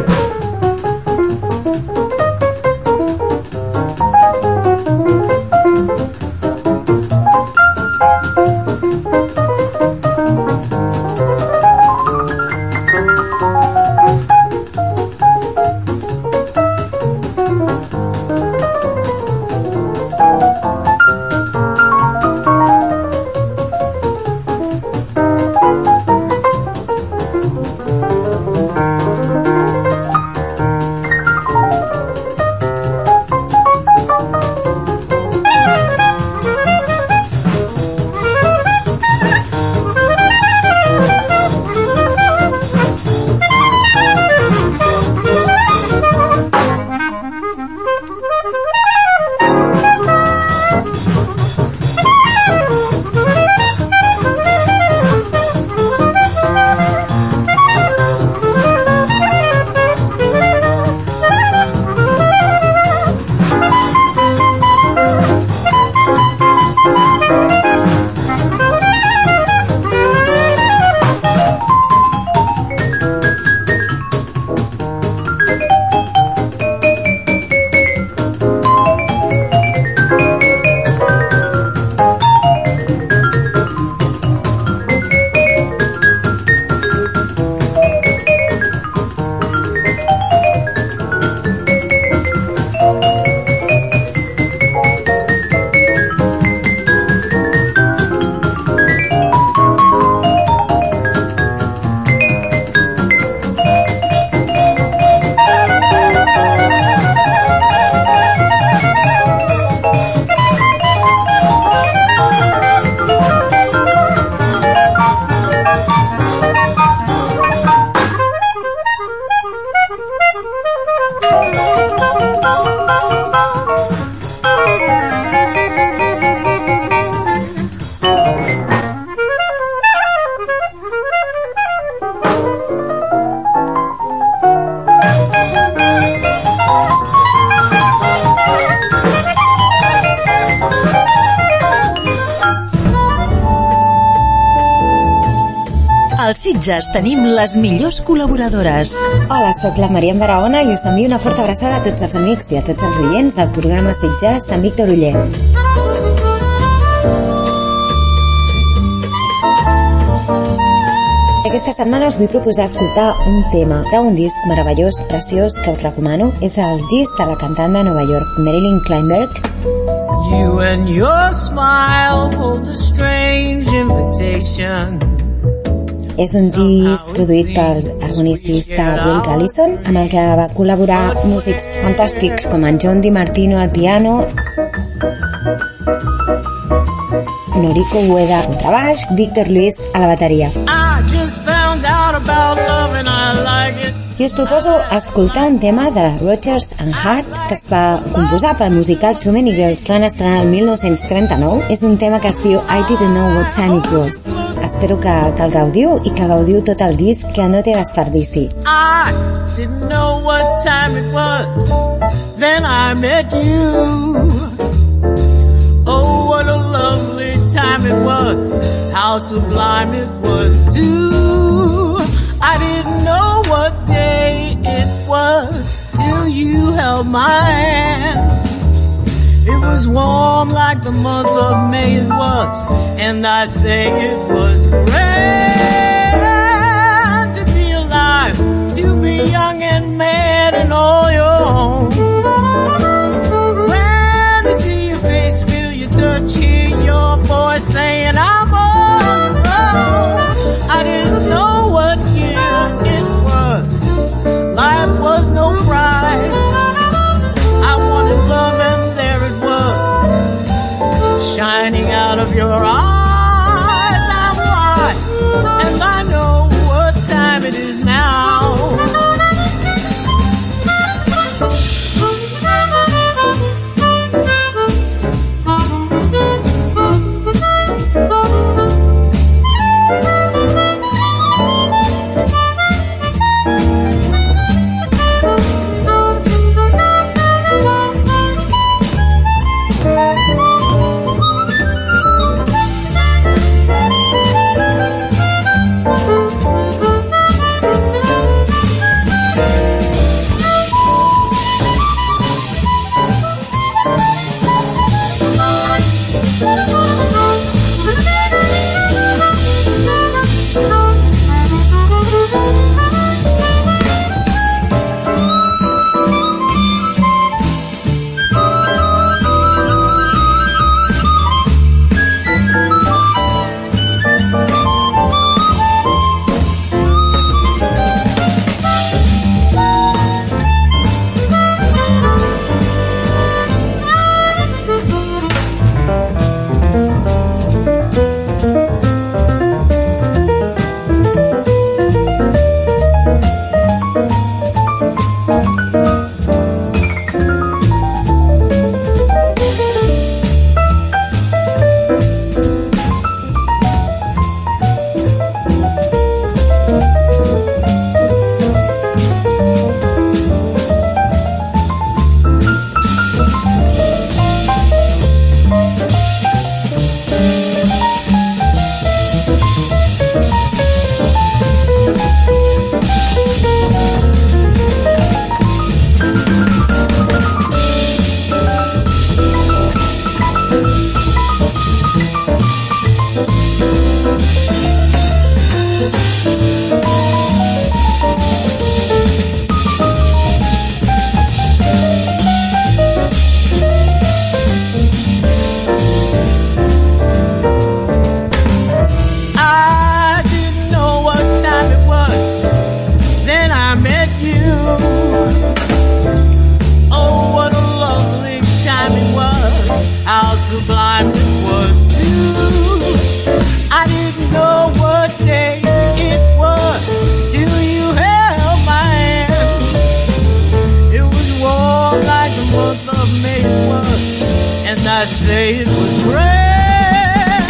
Als Sitges tenim les millors col·laboradores. Hola, sóc la Maria Barahona i us envio una forta abraçada a tots els amics i a tots els oients del programa Sitges d'en Víctor Uller. Aquesta setmana us vull proposar escoltar un tema d'un disc meravellós, preciós, que us recomano. És el disc de la cantant de Nova York, Marilyn Kleinberg. You and your smile hold a strange invitation. És un disc produït pel harmonicista Will Gallison, amb el que va col·laborar músics fantàstics com en John DiMartino al piano, Noriko Ueda al contrabaix, Víctor Luis a la bateria. I us proposo escoltar un tema de Rodgers and Hart que es va composar pel musical Too Many Girls, que van estrenar el dinou trenta-nou. És un tema que es diu I Didn't Know What Time It Was. Espero que, que el gaudiu i que gaudiu tot el disc, que no té desperdici. I didn't know what time it was, then I met you. Oh, what a lovely time it was, how sublime it was too. I didn't know what day it was till you held my hand. It was warm like the month of May it was, and I say it was grand to be alive, to be young and mad and all your own. When I see your face, feel your touch, hear your voice saying I'm all alone. I didn't know what year it was, life was no prize. I wanted love and there it was, shining out of your eyes. I'm wise and I know what time it is now. I say it was grand,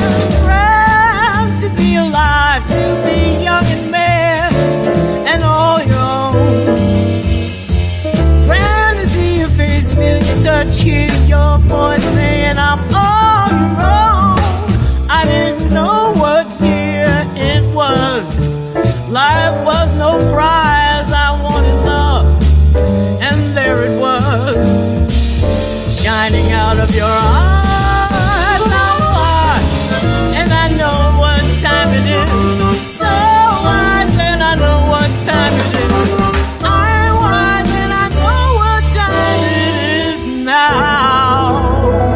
grand to be alive, to be young and mad and all your own. Grand to see your face, feel your touch, hear your voice saying I'm all your own. I didn't know what year it was, shining out of your eyes. Now why? And I know what time it is. So wise, and I know what time it is. I'm wise, and I know what time it is now.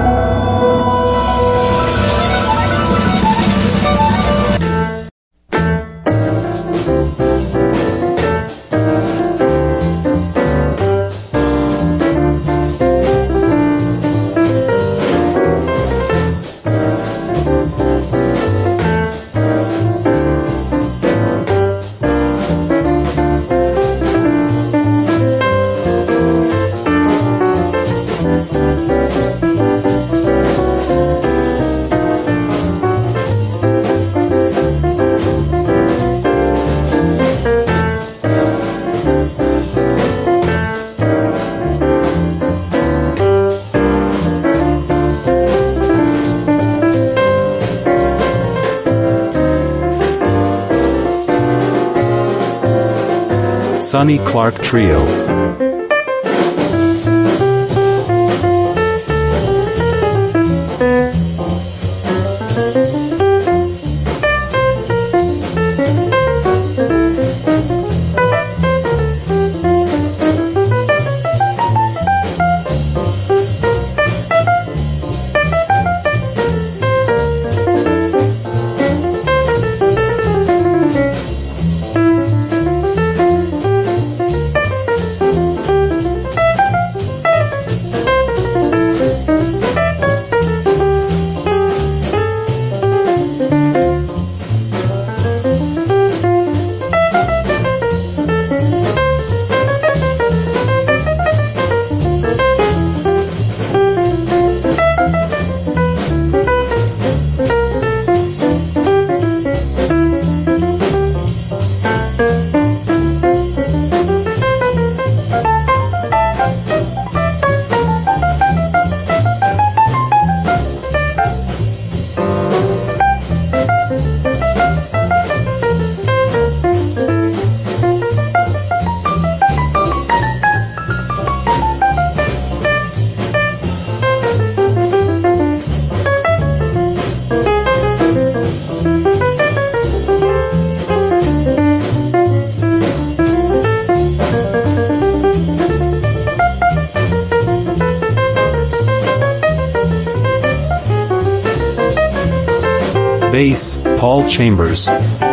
Sonny Clark Trio. Bass, Paul Chambers.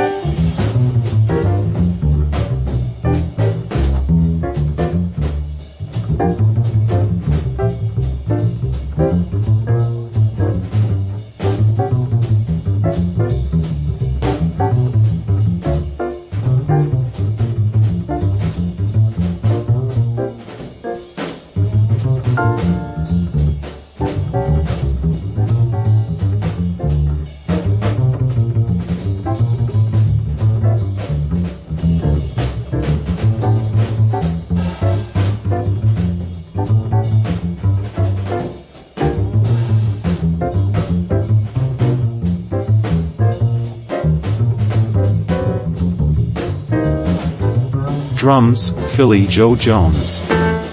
Drums, Philly Joe Jones.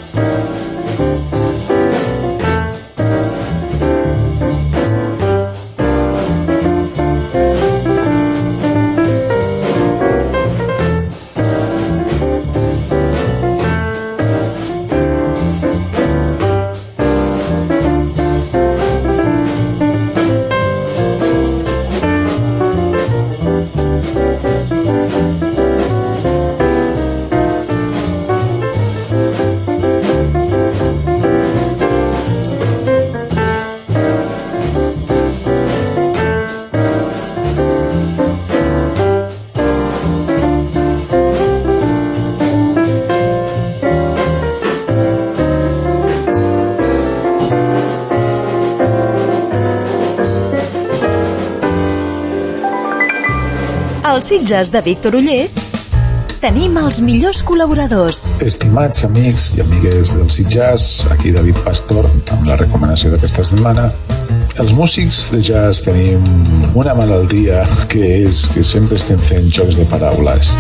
Als Sitges de Víctor Oller tenim els millors col·laboradors. Estimats amics i amigues del Sitges, aquí David Pastor amb la recomanació d'aquesta setmana. Els músics de jazz tenim una malaltia que és que sempre estem fent jocs de paraules.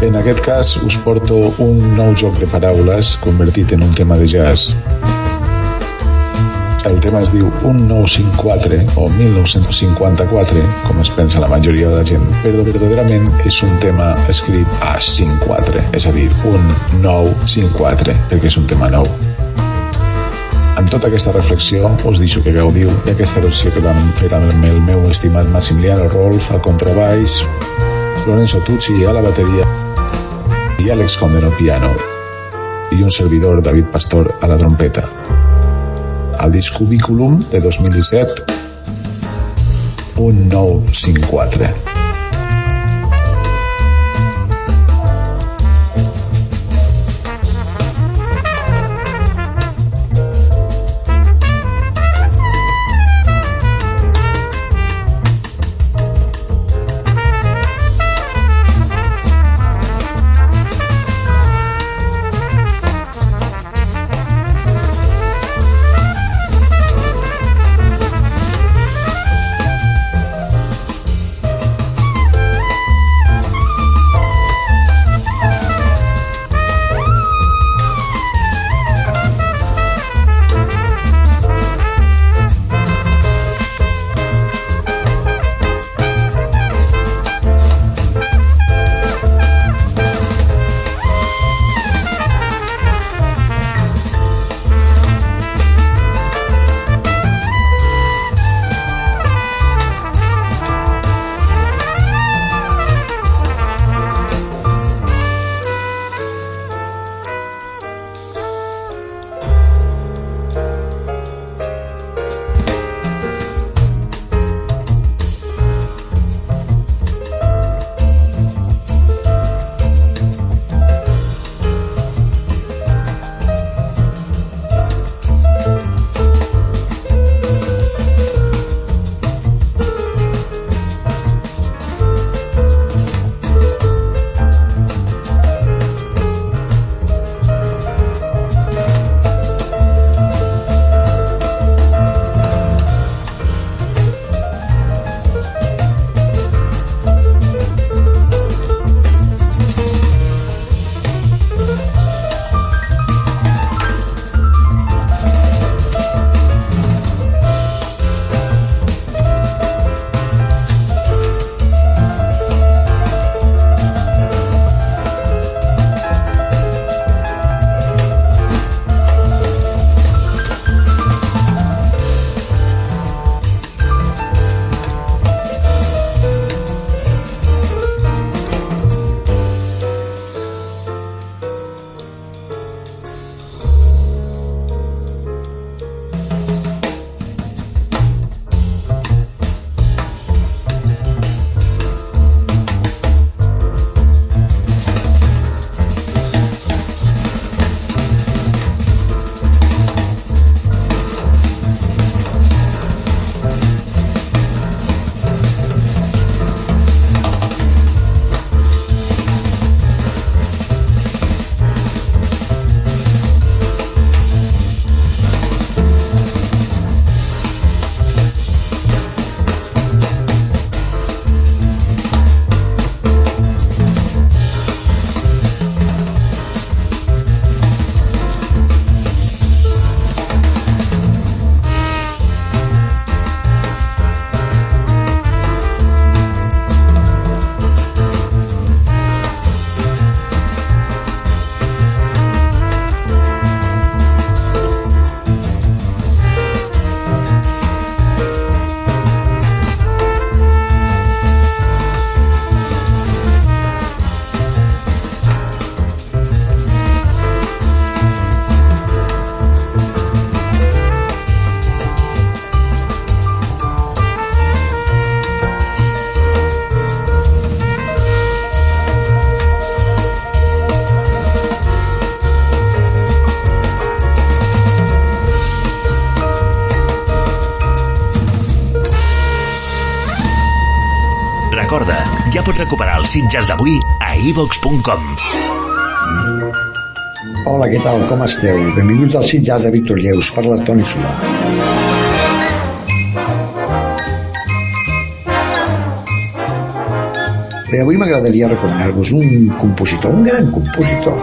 En aquest cas us porto un nou joc de paraules convertit en un tema de jazz. El tema es diu un nou cinquanta-quatre o mil nou-cents cinquanta-quatre, com es pensa la majoria de la gent, però verdaderament és un tema escrit a cinc-quatre, és a dir, un nou cinquanta-quatre, perquè és un tema nou. Amb tota aquesta reflexió us deixo que gaudiu d'aquesta versió que vam fer amb el meu estimat Massimiliano Rolf al contrabaix, Lorenzo Tucci a la bateria i Alex Condon al piano i un servidor, David Pastor, a la trompeta. Al disc Cubiculum de dos mil disset, un nou cinquanta-quatre. Recorda, ja pots recuperar el Sitges d'avui a i vox punt com. Hola, què tal? Com esteu? Benvinguts al Sitges de Víctor Lleus. Parla Toni Solà. Bé, avui m'agradaria recomanar-vos un compositor, un gran compositor.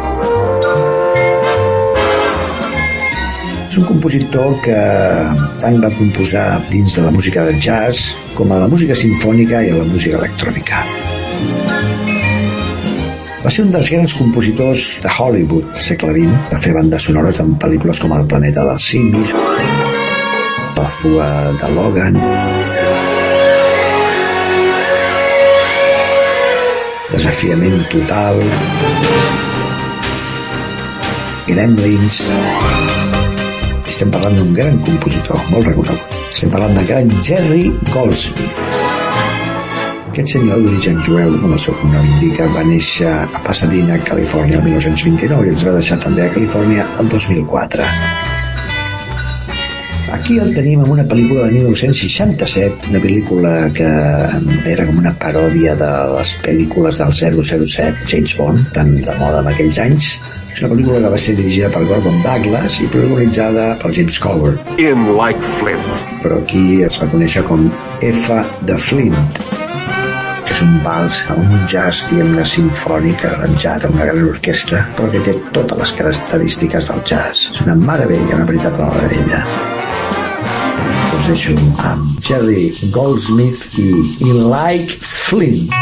És un compositor que tant va composar dins de la música del jazz com a la música simfònica i a la música electrònica. Va ser un dels grans compositors de Hollywood al segle vint, va fer bandes sonores en pel·lícules com El planeta dels simis, La fuga de Logan, Desafiament total, Gremlins. Estem parlant d'un gran compositor, molt reconegut. Estem parlant del gran Jerry Goldsmith. Aquest senyor d'origen jueu, com el seu cognom indica, va néixer a Pasadena, Califòrnia, el mil nou-cents vint-i-nou i ens va deixar també a Califòrnia el dos mil quatre. Aquí el tenim en una pel·lícula de mil nou-cents seixanta-set, una pel·lícula que era com una paròdia de les pel·lícules del zero zero set, James Bond, tan de moda en aquells anys. És una pel·lícula que va ser dirigida per Gordon Douglas i protagonitzada per James Coburn. In Like Flint. Però aquí es va conèixer com Eva de Flint, que és un vals amb un jazz, diguem-ne, simfònic, arranjat amb una gran orquestra, però que té totes les característiques del jazz. És una meravella, una veritable meravella. Us deixo amb Jerry Goldsmith i In Like Flint.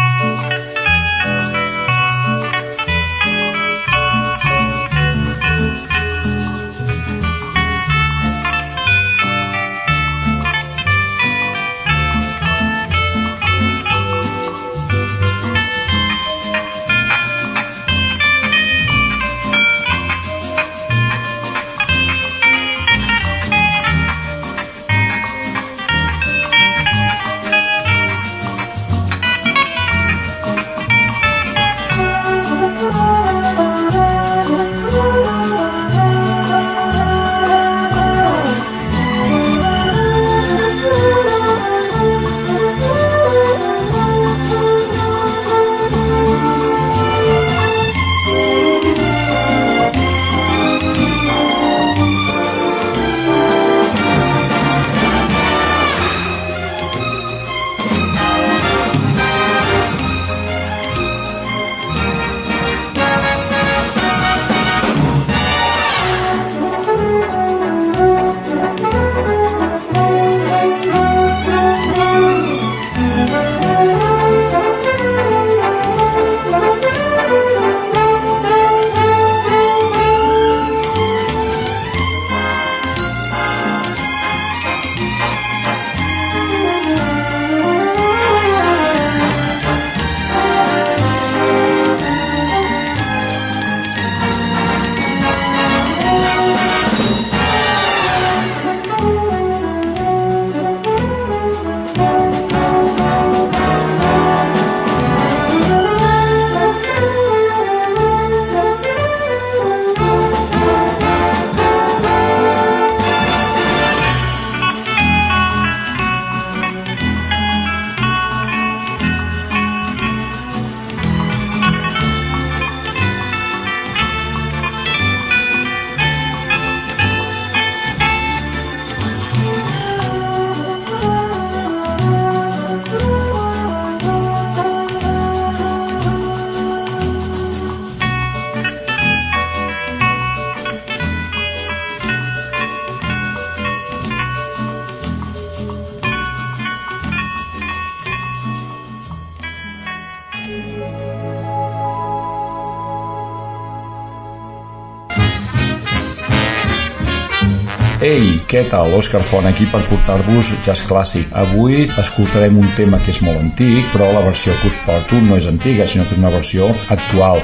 Ei, què tal? Òscar Font aquí per portar-vos jazz clàssic. Avui escoltarem un tema que és molt antic, però la versió que us porto no és antiga, sinó que és una versió actual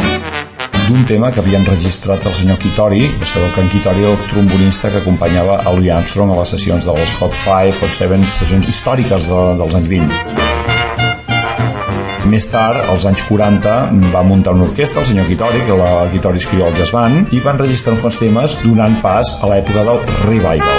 d'un tema que havia enregistrat el senyor Kitori. Ja sabeu que en Kitori era el trombonista que acompanyava a Louis Armstrong a les sessions dels Hot Five, Hot Seven, sessions històriques de, dels anys vint. Més tard, als anys quaranta, va muntar una orquestra, el senyor Kitori, que la Kitori Creole Jazz Band, i va enregistrar uns quants temes donant pas a l'època del revival.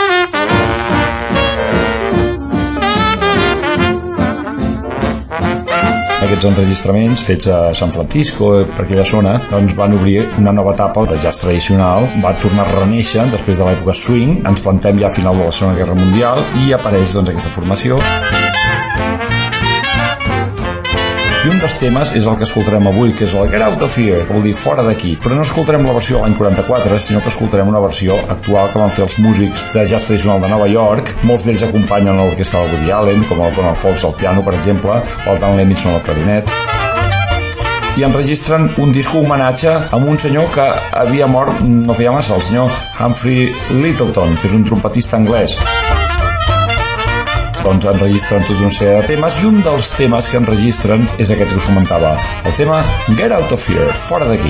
Aquests enregistraments fets a San Francisco, per aquella zona, doncs van obrir una nova etapa de jazz tradicional, va tornar a renéixer després de l'època swing. Ens plantem ja a final de la Segona Guerra Mundial i apareix doncs aquesta formació. I un dels temes és el que escoltarem avui, que és el Get Out of Here, que vol dir fora d'aquí. Però no escoltarem la versió de l'any quaranta-quatre, sinó que escoltarem una versió actual que van fer els músics de jazz tradicional de Nova York. Molts d'ells acompanyen l'orquestra de Woody Allen, com el Conal Fox al piano, per exemple, o el Dan Levinson al clarinet, i enregistren un disco homenatge amb un senyor que havia mort no feia massa, el senyor Humphrey Lyttelton, que és un trompetista anglès. Doncs enregistren tot una sèrie de temes, i un dels temes que enregistren és aquest que us comentava, el tema Get Out of Here, fora d'aquí.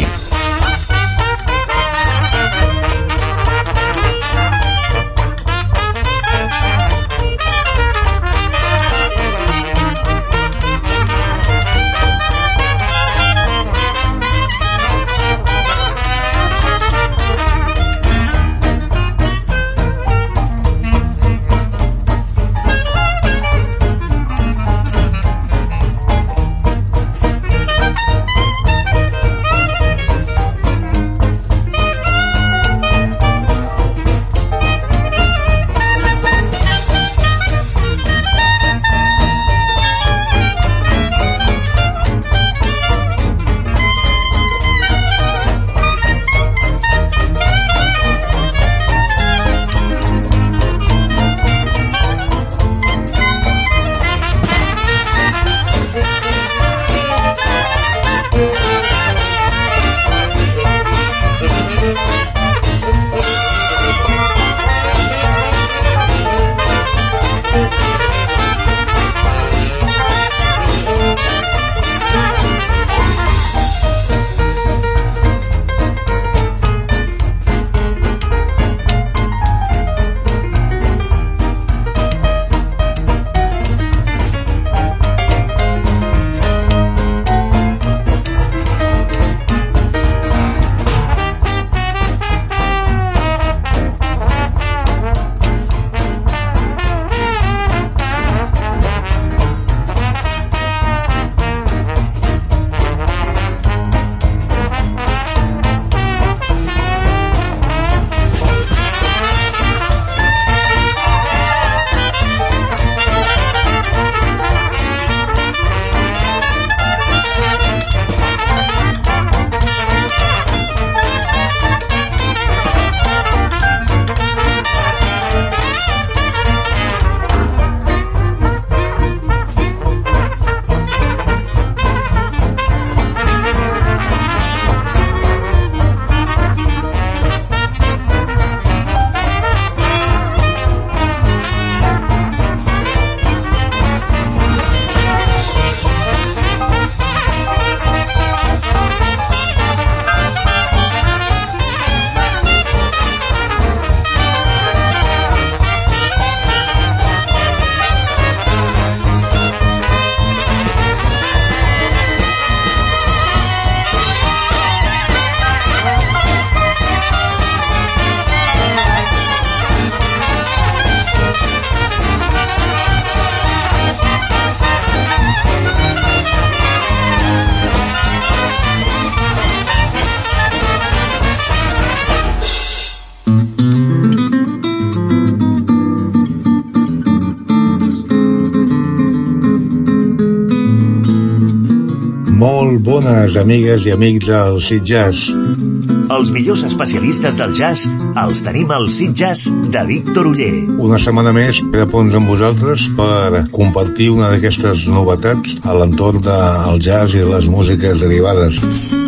Molt bones amigues i amics del Sid Jazz. Els millors especialistes del jazz els tenim al Sid Jazz de Víctor Oller. Una setmana més de Pons amb vosaltres per compartir una d'aquestes novetats a l'entorn del jazz i de les músiques derivades.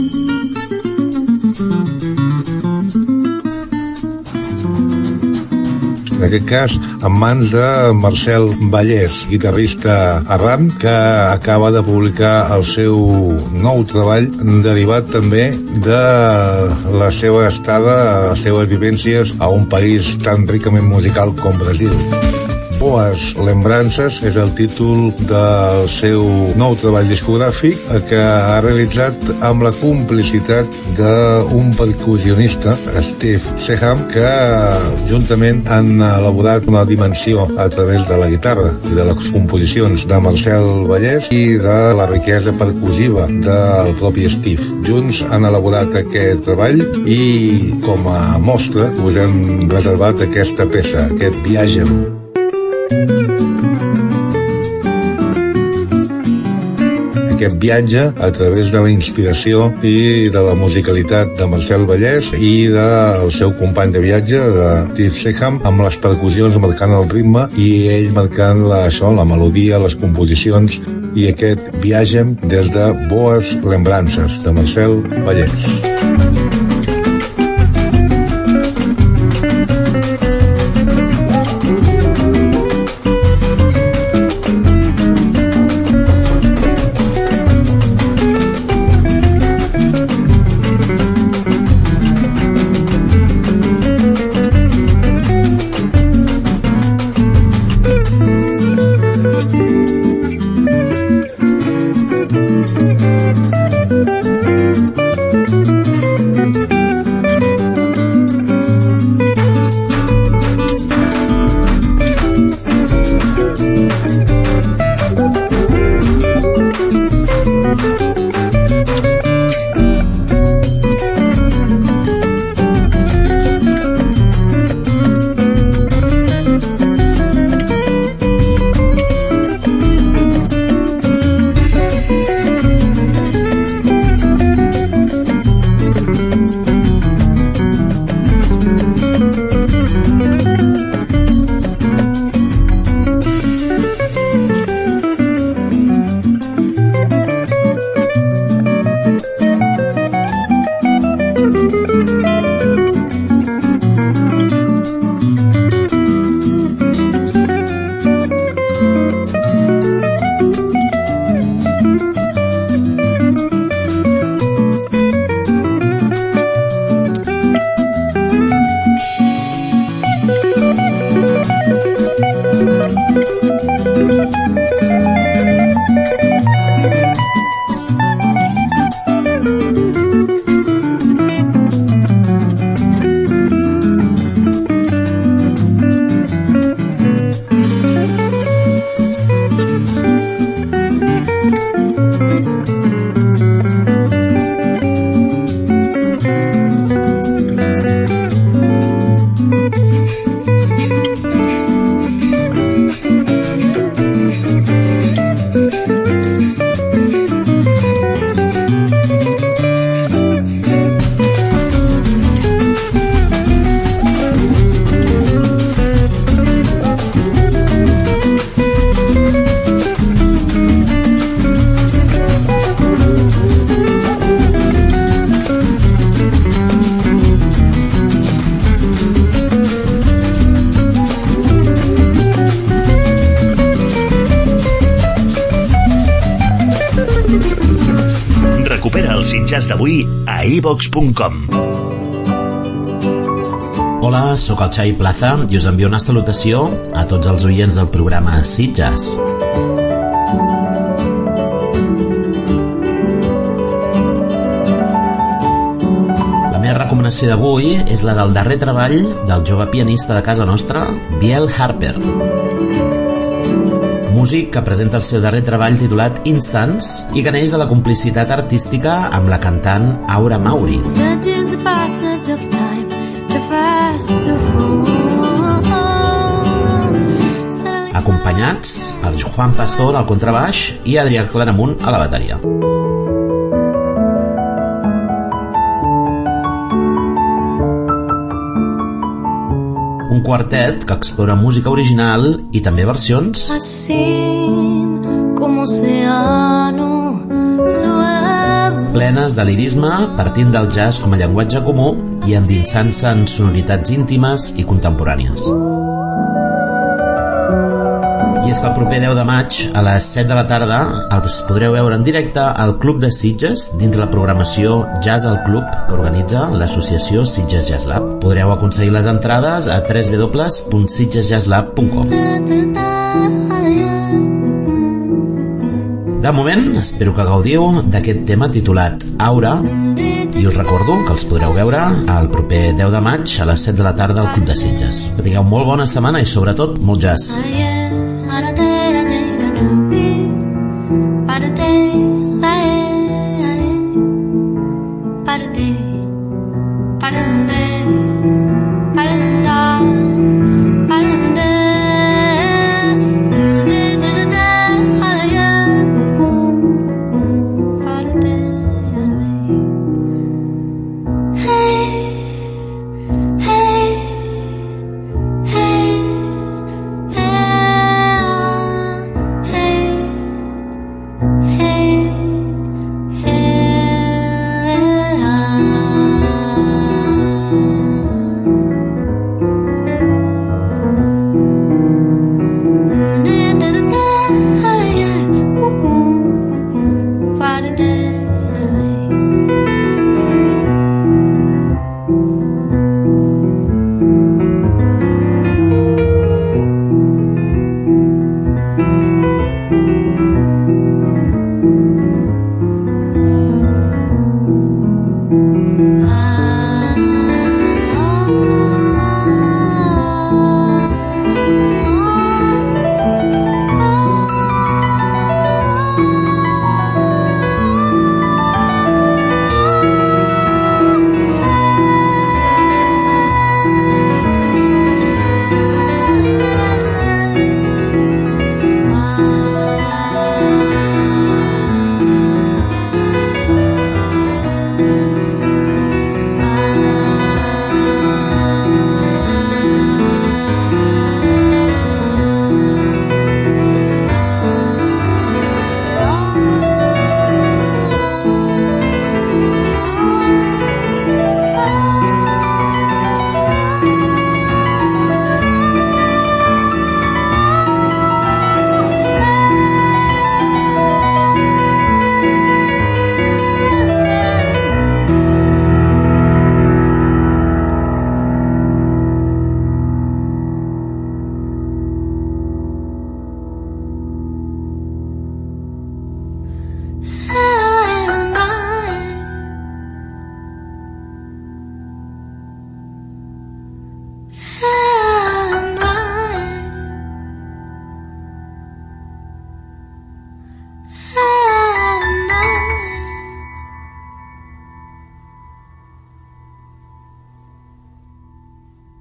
En aquest cas, en mans de Marcel Vallès, guitarrista errant, que acaba de publicar el seu nou treball, derivat també de la seva estada, les seves vivències a un país tan ricament musical com Brasil. Boas Lembrances és el títol del seu nou treball discogràfic que ha realitzat amb la complicitat d'un percussionista, Steve Seham, que juntament han elaborat una dimensió a través de la guitarra i de les composicions de Marcel Vallès i de la riquesa percussiva del propi Steve. Junts han elaborat aquest treball i com a mostra us hem reservat aquesta peça, aquest Viatge. aquest viatge a través de la inspiració i de la musicalitat de Marcel Vallès i del seu company de viatge, de Steve Seham, amb les percussions marcant el ritme i ell marcant la, això, la melodia, les composicions i aquest viatge des de Boes Lembrances, de Marcel Vallès. Sitges d'avui a i vox punt com. Hola, sóc el Xavi Plaza i us envio una salutació a tots els oients del programa Sitges. La meva recomanació d'avui és la del darrer treball del jove pianista de casa nostra, Biel Harper, músic que presenta el seu darrer treball titulat Instants i que neix de la complicitat artística amb la cantant Aura Mauriz. Acompanyats per Juan Pastor al contrabaix i Adrià Claramunt a la bateria. Un quartet que explora música original i també versions plenes de lirisme, partint del jazz com a llenguatge comú i endinsant-se en sonoritats íntimes i contemporànies. I és que el proper deu de maig a les set de la tarda els podreu veure en directe al Club de Sitges dins la programació Jazz al Club que organitza l'associació Sitges Jazz Lab. Podreu aconseguir les entrades a w w w punt sitges jazz lab punt com. De moment, espero que gaudiu d'aquest tema titulat Aura i us recordo que els podreu veure el proper deu de maig a les set de la tarda al Club de Sitges. Que tingueu molt bona setmana i sobretot molt jazz.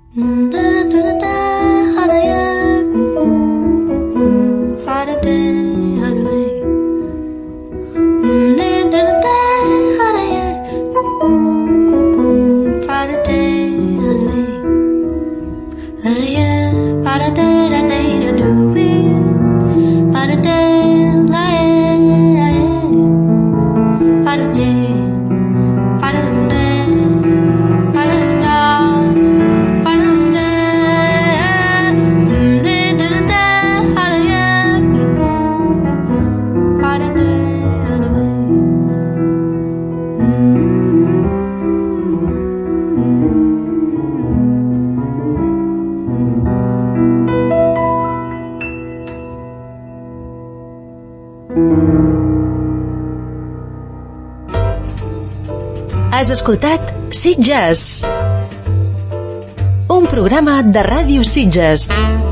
Has escoltat Sitges, un programa de Ràdio Sitges.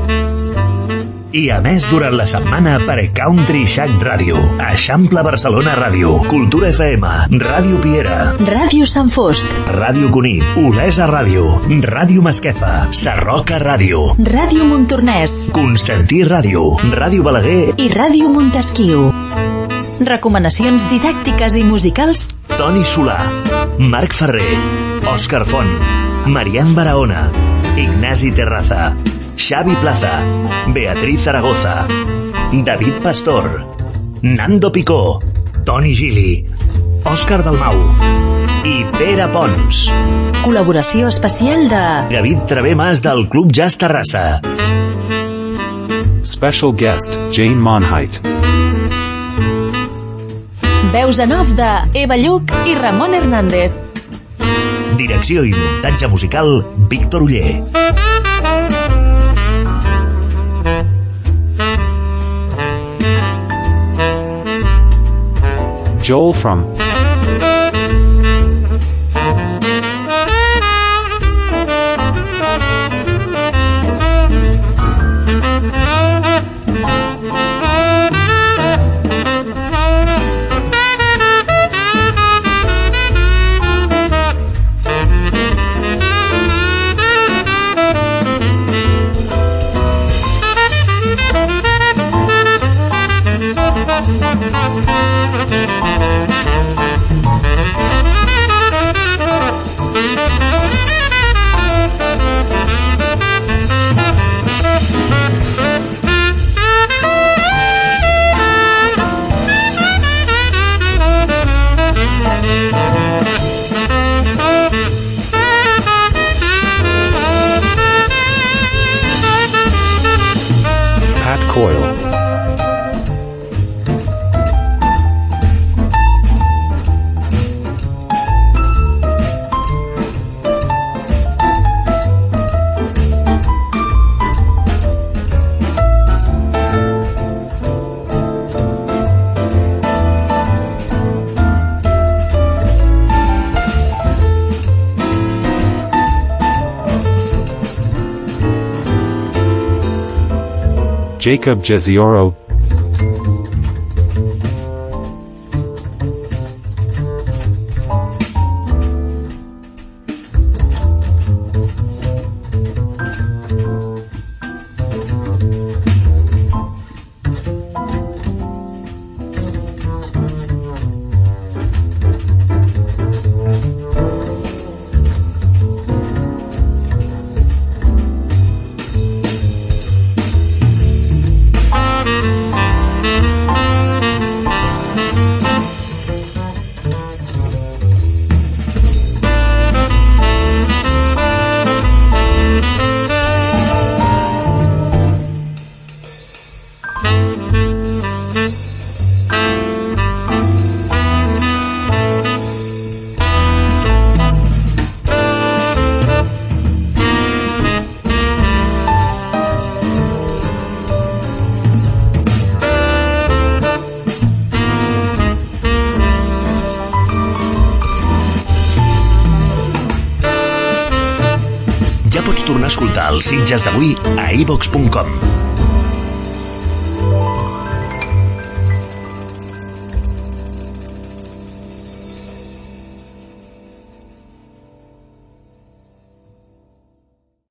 I a més durant la setmana per Country Shack Ràdio, Eixample Barcelona Ràdio, Cultura F M, Ràdio Piera, Ràdio Sant Fost, Ràdio Cunit, Olesa Ràdio, Ràdio Masquefa, Sarroca Ràdio, Ràdio Montornès, Constantí Ràdio, Ràdio Balaguer i Ràdio Montesquiu. Recomanacions didàctiques i musicals: Toni Solà, Marc Ferrer, Òscar Font, Marian Barahona, Ignasi Terraza, Xavi Plaza, Beatriz Zaragoza, David Pastor, Nando Picó, Toni Gili, Òscar Dalmau i Pere Pons. Col·laboració especial de David Travemas del Club Jazz Terrassa. Special guest, Jane Monheit. Veus en off de Eva Lluc i Ramon Hernández. Direcció i muntatge musical, Víctor Uller. Joel from Pat Coyle. Jacob Jezioro. Tornar a escoltar els Sitges d'avui a iVox punt com.